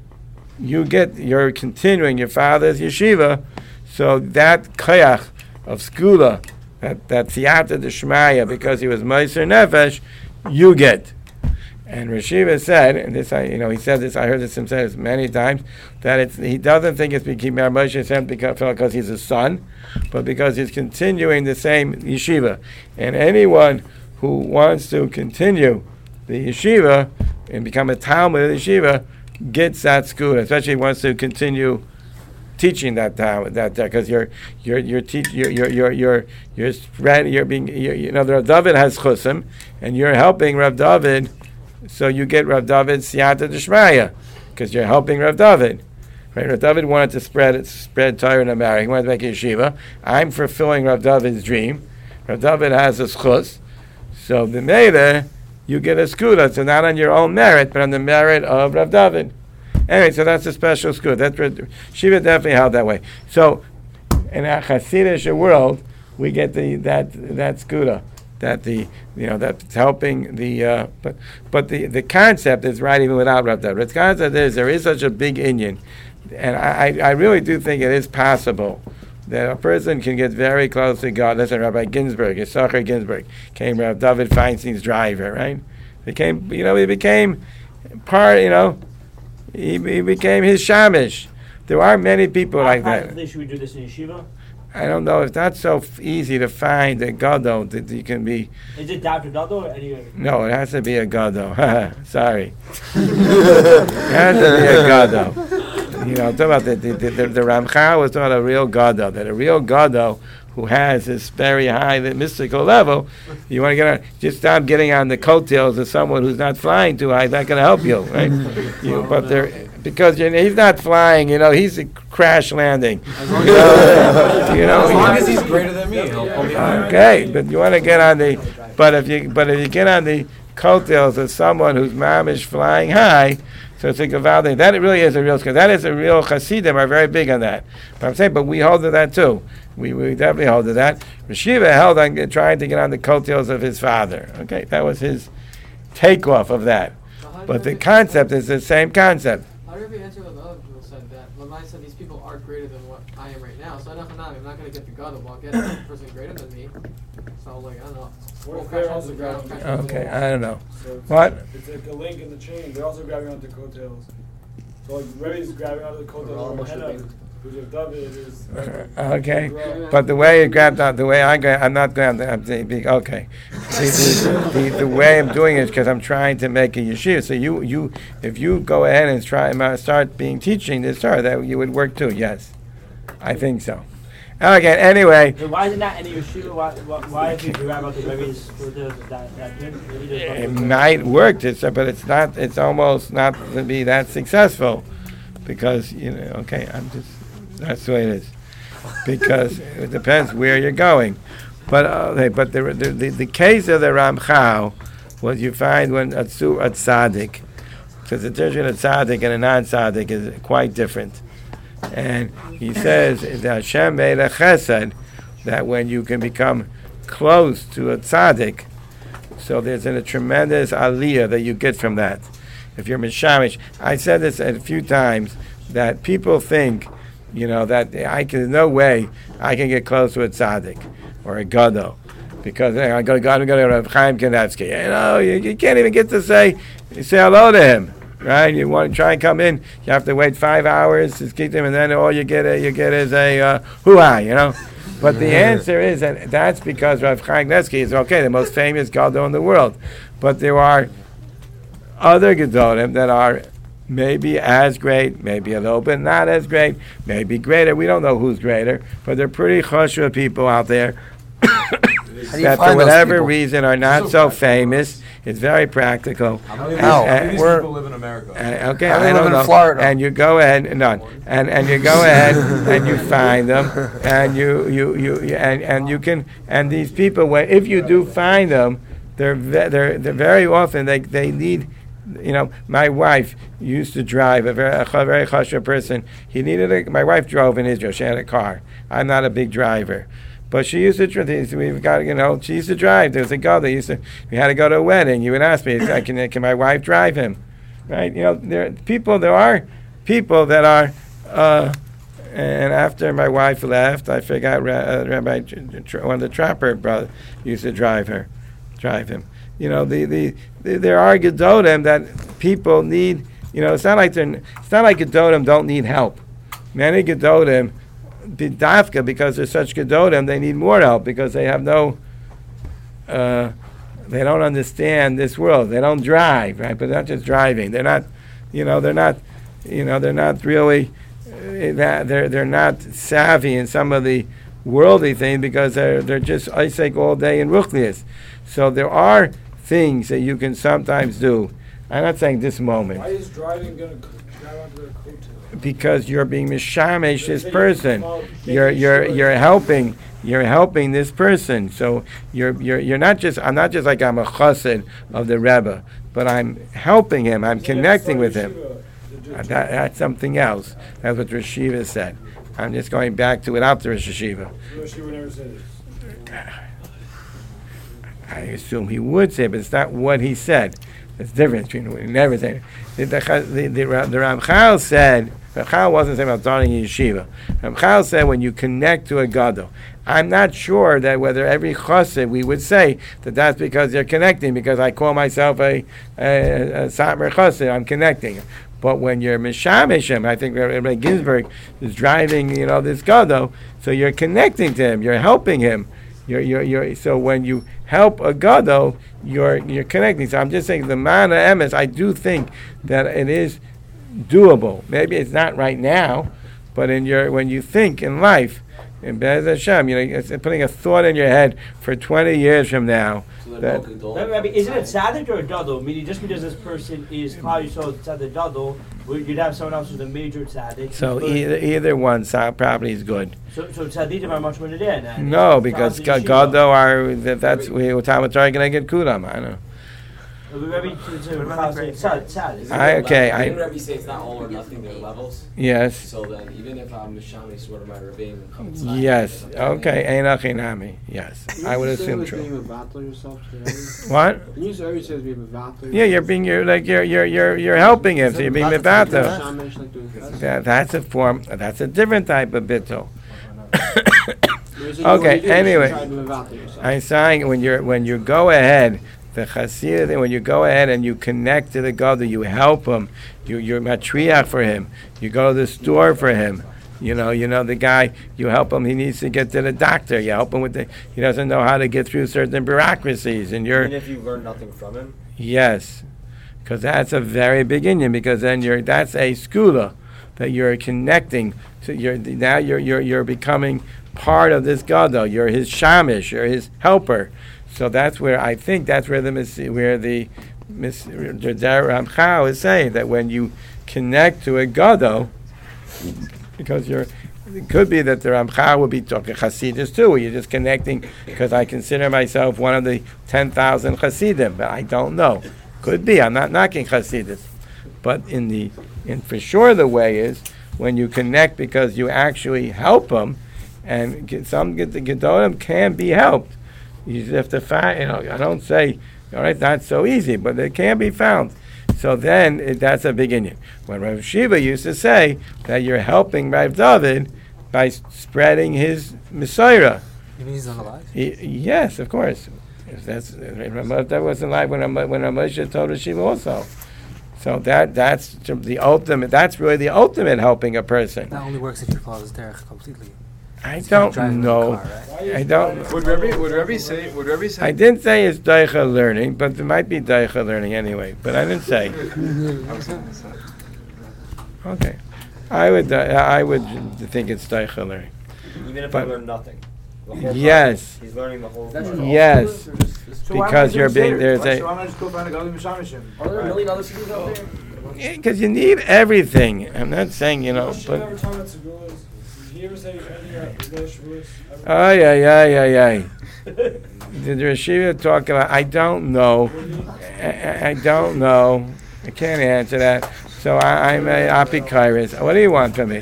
you get you're continuing your father's yeshiva, so that koyach of skula, that that siyata d'shmaya, because he was Meiser Nefesh, you get. And Rashiva said, and this I, you know, he said this. I heard this him say this many times, that it's he doesn't think it's because Moshe sent because because he's a son, but because he's continuing the same yeshiva. And anyone who wants to continue the yeshiva and become a talmid of the yeshiva gets that school, especially wants to continue teaching that talmid, that because you're you're you're teach you're you're you're you're you're spread you're being you're, you know the Rav David has chusim, and you're helping Rav David. So you get Rav David siyata d'shmaya because you're helping Rav David. Right? Rav David wanted to spread it, spread Torah in America. He wanted to make a yeshiva. I'm fulfilling Rav David's dream. Rav David has a schus. So the Meida, you get a skula. So not on your own merit, but on the merit of Rav David. Anyway, so that's a special school. That's Shiva definitely held that way. So in a Hasidic world, we get the that that skula. That the you know that's helping the uh, but but the, the concept is right even without Rav David. The concept is there is such a big Inyan, and I, I really do think it is possible that a person can get very close to God. Listen, Rabbi Ginsburg, Yisachar Ginsburg, came Rav David Feinstein's driver, right? Became you know he became part you know he, he became his shamish. There are many people like that. Should we do this in yeshiva? I don't know if that's so f- easy to find a gadol that you can be. Is it Doctor Gadol or any? No, it has to be a gadol. Sorry, it has to be a gadol. You know, talk about the the, the, the, the Ramchal was talking about a real gadol. That a real gadol who has this very high the mystical level. You want to get on, just stop getting on the coattails of someone who's not flying too high. Not going to help you, right? you, but they're. Because you know, he's not flying, you know, he's a crash landing. You know, you know, As long as he's greater than me, he'll pull me out. Okay, but you want to get on the, but if you, but if you get on the coattails of someone who's mamish flying high, so it's a gavaldi. That really is a real, because that is a real Hasidim are very big on that. But I'm saying, but we hold to that too. We we definitely hold to that. Rashiva held on trying to get on the coattails of his father. Okay, that was his takeoff of that. But the concept is the same concept. How do you ever answer what the other people said that Lamai said these people are greater than what I am right now? So enough and I'm not going to get the God of I'll get a person greater than me. So like I don't know. What if We'll they're crash also into the ground, grabbing? crash into the Okay, wall. I don't know. So it's, What? It's like a link in the chain. They're also grabbing onto coattails. So like Rebbe's grabbing onto the coattails of Rav David, David is. Okay, but the way you grabbed on, the way I grab, I'm not going to, I'm saying, okay. the, the, the, the way I'm doing it is because I'm trying to make a yeshiva. So you, you, if you go ahead and try and start being teaching this Torah, that you would work too. Yes, I think so. Okay. Anyway, So why is it not any yeshiva? Why, why, why if you grab out the babies for the that that thing? Maybe there's it nothing- might work, it's, but it's not. It's almost not to be that successful because you know. Okay, I'm just. That's the way it is. Because it depends where you're going. But uh, okay, but the, the the the case of the Ramchal was you find when a su a tzaddik, because the difference between a tzaddik and a non-tzaddik is quite different. And he says that Hashem made a chesed that when you can become close to a tzaddik, so there's a tremendous aliyah that you get from that. If you're mishamish, I said this a few times that people think. You know, that I can, there's no way I can get close to a tzaddik or a gadol because hey, I go to God, I go to Rav Chaim Kanevsky. You know, you, you can't even get to say say hello to him, right? You want to try and come in, you have to wait five hours to keep him, and then all you get a, you get is a uh, hoo-ha, you know. But the answer is that that's because Rav Chaim Kanevsky is okay, the most famous gadol in the world. But there are other gadolim that are. Maybe as great, maybe a little bit not as great, maybe greater. We don't know who's greater, but they're pretty choshev people out there that for whatever reason are not so famous It's very practical. How many, And- How? and- of these We're- people live in America? Uh, okay, How do they I live don't in know. Florida? And you go ahead, none, and and you go ahead and you find them, and you you you you- and and you can and these people, when if you do find them, they're ve- they're they're very often they they need. You know, my wife used to drive a very, a very chashuv person. He needed a. My wife drove in Israel. She had a car. I'm not a big driver, but she used to. drive. We've got, you know, she used to drive. There was a guy that used to. We had to go to a wedding. You would ask me, can can my wife drive him? Right? You know, there people. There are people that are. Uh, and after my wife left, I forgot uh, Rabbi one of the Trapper brothers used to drive her, drive him. You know, the, the, the there are gedolim that people need. You know, it's not like they're. It's not like gedolim don't need help. Many gedolim, bidafka, because they're such gedolim, they need more help because they have no. Uh, they don't understand this world. They don't drive, right? But they're not just driving. They're not. You know, they're not. You know, they're not really. Uh, that they're they're not savvy in some of the worldly things because they're they're just Isaac all day in ruchnius. So there are things that you can sometimes do. I'm not saying this moment. Why is driving going to drive onto their coattail? Because you're being mishamish this So you person. follow- You're making you're sure you're that- helping. You're helping this person. So you're you're you're not just. I'm not just like I'm a chassid of the Rebbe, but I'm helping him. I'm Is it connecting for with him. yeshiva? The- the- Uh, that, that's something else. That's what Rosh Yeshiva said. I'm just going back to without the Rosh Yeshiva. the yeshiva never said this. I assume he would say, but it's not what he said. It's different between what he never said. The, the, the, the, the Ramchal said, Ramchal wasn't saying about starting a yeshiva. Ramchal said when you connect to a gadol. I'm not sure that whether every chassid we would say that that's because they're connecting, because I call myself a, a, a Satmar chassid, I'm connecting. But when you're mishamishim, I think Rabbi Ginsburg is driving, you know, this gadol, so you're connecting to him, you're helping him. You're, you're, you're, so when you help a gadol, you're you're connecting. So I'm just saying the mana emes. I do think that it is doable. Maybe it's not right now, but in your when you think in life, in Be'ez Hashem, you know, it's putting a thought in your head for twenty years from now. So That, they're both Rabbi, Rabbi, isn't it tzaddik or a gadol? Meaning, just because this person is Klal Yisrael tzaddik gadol, well, you'd have someone else who's a major tzaddik. so But- either either one so probably is good. So, so tzaddikim are much more than that. No, because ga- gadol are that, that's we Talmud Torah gonna get kulam. I don't know. Rabbi, tzad, tzad. I- okay, I- Didn't Rebbe say it's not all or nothing, there are levels? Yes. So then, even if I'm Mishami, what am I Rebbeim? Yes. Okay. Einachinami. Yes. I would assume true. What? Can you always says we have a vato? Yeah, you're being you're like you're you're you're you're helping him, so you're being mevata. Shamish, like doing that. That, that's a form. That's a different type of bittul. Whereas you- Okay, what you do is you anyway. try to mevata yourself. I'm saying when you're when you go ahead, the chassid, when you go ahead and you connect to the gadol, you help him. You you're matriach for him. You go to the store for him. You know, you know the guy. You help him. He needs to get to the doctor. You help him with the. He doesn't know how to get through certain bureaucracies, and you're. Even if you learn nothing from him? Yes, because that's a very big Indian. Because then you're that's a skula that you're connecting to. You're now you're you're you're becoming part of this gadol. You're his shamish. You're his helper. So that's where I think that's where the mis- where the mis- Ramchal is saying that when you connect to a gadol, because you're. It could be that the Ramchal would be talking Hasidus too, where you're just connecting because I consider myself one of the ten thousand Hasidim, but I don't know. Could be. I'm not knocking Hasidus. But in the, in for sure the way is when you connect because you actually help them, and get some get the Gedolim can be helped. You just have to find, you know, I don't say, all right, not so easy, but it can be found. So then it, that's a big Indian. When Rav Shiva used to say that you're helping Rav David by s- spreading his Messiah. You mean he's not alive? He, yes, of course. If that's if that wasn't alive when Ram- when Ramosha told Rav Shiva also. So that that's the ultimate. That's really the ultimate helping a person. That only works if you follow his derech completely. I It's not don't driving the know. car, right? Why is I don't. driving- Would Rebbe, would Rebbe say, would Rebbe say? I didn't say it's daicha learning, but there might be daicha learning anyway. But I didn't say. Okay, I would. Uh, I would think it's daicha learning. Even if But- I learn nothing. The whole Yes. time. He's learning the whole That's time. all Yes. schools, or just- just- So why am I Because doing you're being- Seder? there's Why- a- So why don't I just go find a Galim Mishamishim? Are there a million other schools out there? Because you need everything. I'm not saying, you know, Should but. ever talk about segulas? Did he ever say anything about the shavuos? Ay, ay, ay, ay, ay. Did Rashiva talk about, I don't know. I, I- I don't know. I can't answer that. So I, I'm a apikairis. What do you want from me?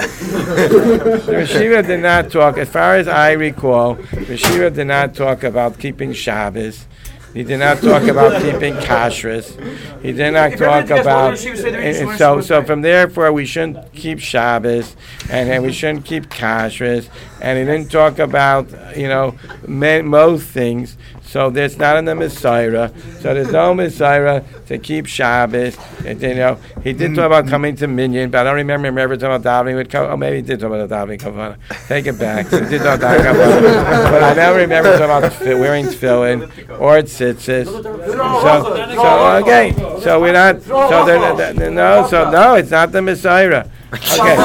Rashiva did not talk, as far as I recall, Rashiva did not talk about keeping Shabbos. He did not talk about keeping kashrus. He did not If talk everything gets about. older, she would say there is and one so, short so thing. from therefore, we shouldn't keep Shabbos, and, and we shouldn't keep kashrus, and he didn't talk about, you know, ma- most things. So there's not in the Messiah. So there's no Messiah to keep Shabbos. And, you know, he did talk about coming to Minyan, but I don't remember him ever talking about davening with. Ko- Oh, maybe he did talk about davening kavana. Take it back. He did talk about kavana, but I never remember talking about tef- wearing tefillin or tzitzis. So, so okay. So we're not. So they're, they're, they're, no. So no, it's not the Messiah. Okay.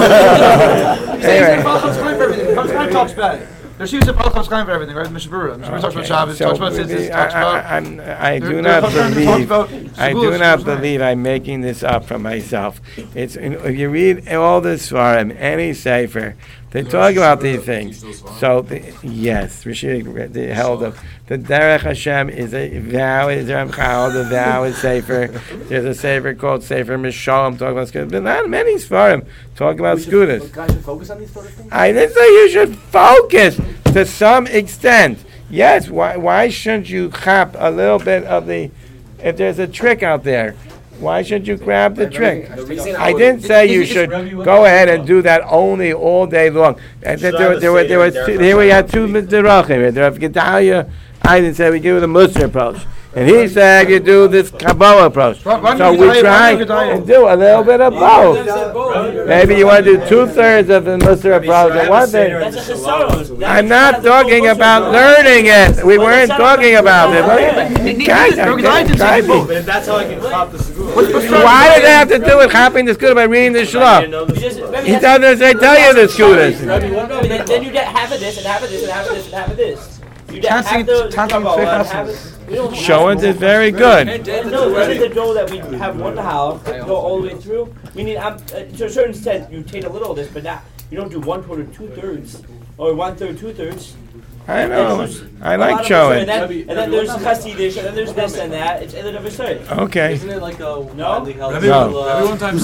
Anyway. Chaim talks about it. The Shiva said Paul comes Chaim for everything, right? Mishabura. Mishabura talks about Shabbos, So talks about we- Tzitzis, I, talks about. I, I'm- I do There- not there- there- believe. talks about I Shavuos, do not Shavuos, right? believe I'm making this up for myself. It's if you read all the Svarim, any sefer, they talk about these things. So the, yes, Rashi the held of the Derech Hashem is a vow. Is Ramchal the vow is sefer. There's a sefer called Sefer Mishalom talking about scooters, but not many Svarim talk about We should- scooters. Guys should focus on these sort of things. I didn't say you should focus to some extent. Yes, why why shouldn't you chop a little bit of the, if there's a trick out there, why should you grab the trick? The reason I would- didn't say you should go ahead and do that only all day long. And that there, there were, there was two, here we had two Midrachim. There was Gedalia, I didn't say we do the Musar approach. And he said you do this Kabbalah approach. Why- why So do we you try Gedalia? Why do you and do a little bit of both. Maybe you want to do two-thirds of the Musar approach and one third. That's a chesron. I'm not talking about learning it. We weren't talking about it. Guys, I can't try me. But if that's how I can stop the segula. Why did they have to do with hopping the scooter by reading the shlach? He doesn't say tell you the scooters. Then, then you get half of this and half of this and half of this and half of this. You get Can't half see- the can't see Kabbalah three and classes. half it. We don't have Showing to- is very good. No, this is the dough that we have one half, go all the way through. Meaning, um, uh, to a certain extent, you take a little of this, but not, you don't do one quarter, two thirds, or one third, two thirds. I know. I A lot like of showing. And then, and then there's chassidish, and then there's this and that. It's end of a story. Okay. Isn't it like a No? widely held No. school, uh, Everyone times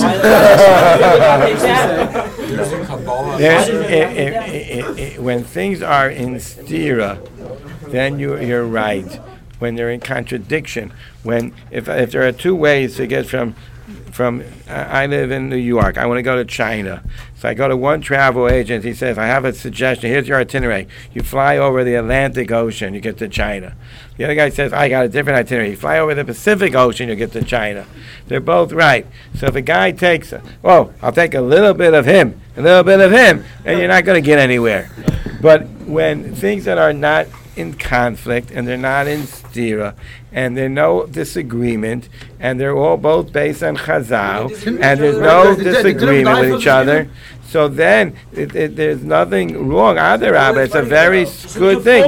Exactly. There's, it, it, it, it, when things are in stira, then you, you're right. When they're in contradiction, when if if there are two ways to get from from I I live in New York, I want to go to China. So I go to one travel agent. He says, I have a suggestion. Here's your itinerary. You fly over the Atlantic Ocean, you get to China. The other guy says, I got a different itinerary. You fly over the Pacific Ocean, you get to China. They're both right. So if a guy takes, well, I'll take a little bit of him, a little bit of him, and you're not going to get anywhere. But when things that are not in conflict and they're not in stira and there's no disagreement and they're all both based on Chazal and there's no disagreement with each other, so then it, it, there's nothing wrong either, Rabbi. It's a very s- good thing.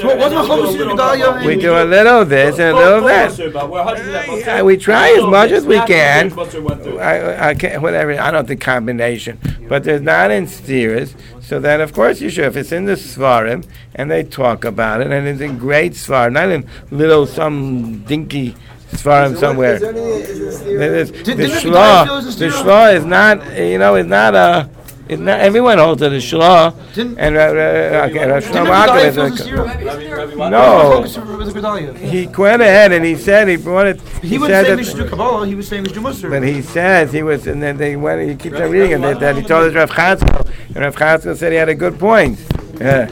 We do a little of this and a little of that. Yeah, we try as much as we can. I, I can't, whatever. I don't think combination, but there's not in steers. So then, of course, you should. If it's in the Svarim and they talk about it, and it's in great Svarim, not in little some dinky Svarim somewhere. The Shlah, the Shlah is not. You know, is not a. It's not, everyone holds to the Shlah. And uh, uh, okay, Rav Shlomo Yaakov is a- no, he went ahead and he said he brought it. He was said saying that- we should do Kabbalah, he was saying we should do Musar. But he says he was, and then they went. He keeps on reading, and that, that he told us Rav Chatzkel, and Rav Chatzkel said he had a good point. Yeah.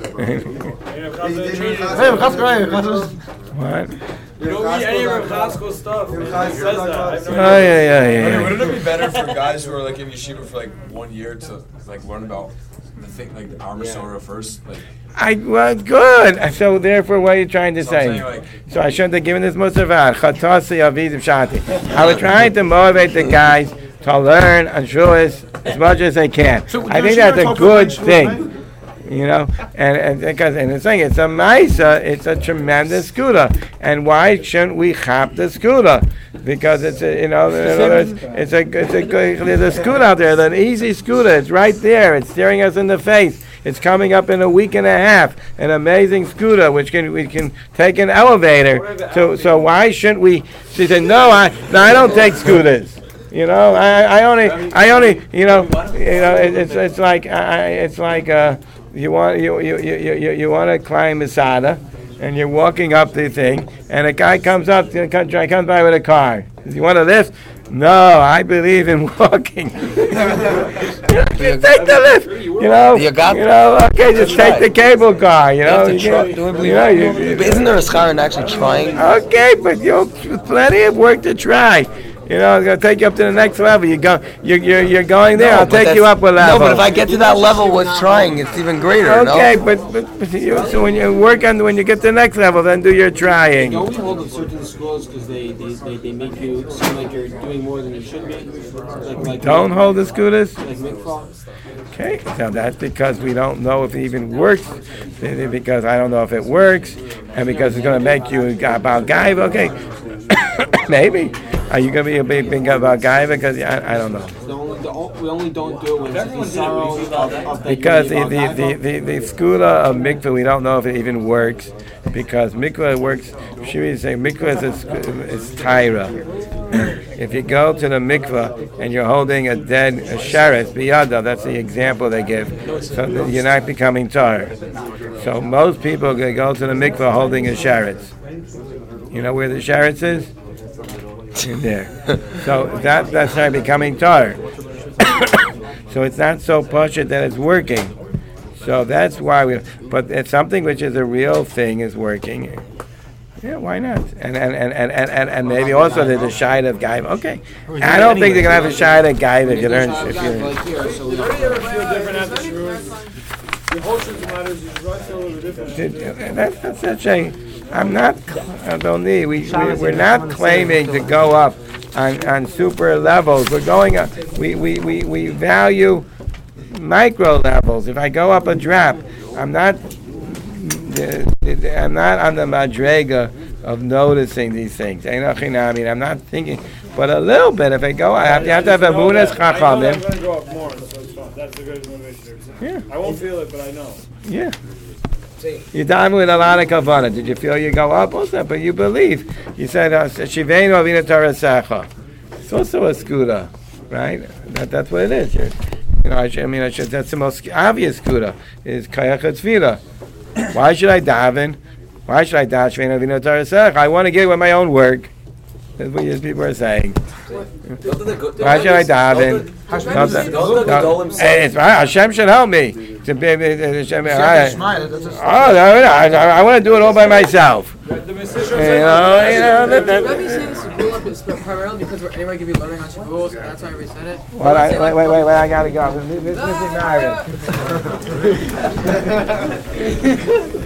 What? You don't read any of Rav Chatzkel's stuff. He says that. Oh yeah, yeah, yeah. Wouldn't it be better for guys who are like in yeshiva for like one year to like learn about the thing, like our Masorah first? Like, I well, good. So therefore, what are you trying to So I'm say? saying, like- So I shouldn't have given this musafar. Chatasi avidim shati. I was trying to motivate the guys to learn on Shavuos as much as they can. So I there's think that's no a talk good about Shavuos, thing. You know, and and because and it's saying it's a ma'isa, it's a tremendous skuda. And why shouldn't we chop the skuda? Because it's a, you know, in other words, it's a it's a good, there's a skuda out there, an easy skuda. It's right there. It's staring us in the face. It's coming up in a week and a half. An amazing scooter, which can we can take an elevator. So so why shouldn't we? She said, no, I no, I don't take scooters. You know, I, I only I only you know you know it, it's it's like I, it's like uh, you want you you you you, you want to climb Masada, and you're walking up the thing, and a guy comes up, comes comes by with a car. You want to lift? No, I believe in walking. You take the lift. You know, You got you know. Okay, just take the cable car. You know, You have to you try- get- do I believe- you know, you- you- But isn't there a schar in actually trying? Okay, but you plenty of work to try. You know, it's gonna take you up to the next level. You go, you're you're, you're going there. No, I'll but take you that's- up a level. No, but if I get to that level with trying, it's even greater. Okay, no? but, but, but you, so when you work on when you get to the next level, then do your trying. Don't we hold up certain schools because they, they, they, they make you seem like you're doing more than you should be? Like, like Don't hold the scooters. Like mikvah? Okay, so that's because we don't know if it even works. Because I don't know if it works, and because it's going to make you about guy. Okay, maybe. Are you going to be a big thing about guy? Because I, I don't know. The only, the, o- we only don't do it when it's the sorrow of, of that Because the unity the, about the, gaiva. the, the skula of mikveh, we don't know if it even works. Because mikveh works, she would say mikveh is, is tyra. If you go to the mikveh and you're holding a dead a sheretz, biyada, that's the example they give. So that you're not becoming tar. So most people they go to the mikveh holding a sheretz. You know where the sheretz is? In there. So that that's not becoming tar. So it's not so pashut that it's working. So that's why we. But it's something which is a real thing is working. Yeah, why not? And and, and, and, and, and maybe also there's a shide of guy. Okay, I don't think they're gonna have a shide of guy if you learn. If you, Does everybody ever feel different after shroom? Your whole shroom matters. You probably feel a little bit different. that's, that's such a. I'm not. I don't need. We, we we're not claiming to go up on, on super levels. We're going up. We we, we, we value micro levels. If I go up a drop, I'm not. I'm not on the madrega of noticing these things. I mean, I'm not thinking, but a little bit. If I go, I have, you have to have a munas I know that I'm chachamim. going to go up more, so it's fun. That's the greatest motivation ever. Yeah. I won't feel it, but I know. Yeah. You're done with a lot of kavanah. Did you feel you go up? Also, but you believe. You said, Shiveinu avinu tarasecha. It's also a skuda, right? That, that's what it is. You're, you know, I, should, I mean, I should, that's the most obvious skuda, is kayach tzvira. Why should I daven? Why should I daven Shiveinu avinu tarasecha? I want to get it with my own work. That's what these people are saying. Why should I daven? Hey, it's right. Hashem should help me. To be, Hashem, I, oh, no, no, I, I want to do it all by myself. You know, you know. That, that, Rabbi saying this rule up is primarily because we're anyway going to be learning on Shavuos, and that's why we said it. Well, I, wait, wait, wait, wait, I gotta go. This, this, this is Myron.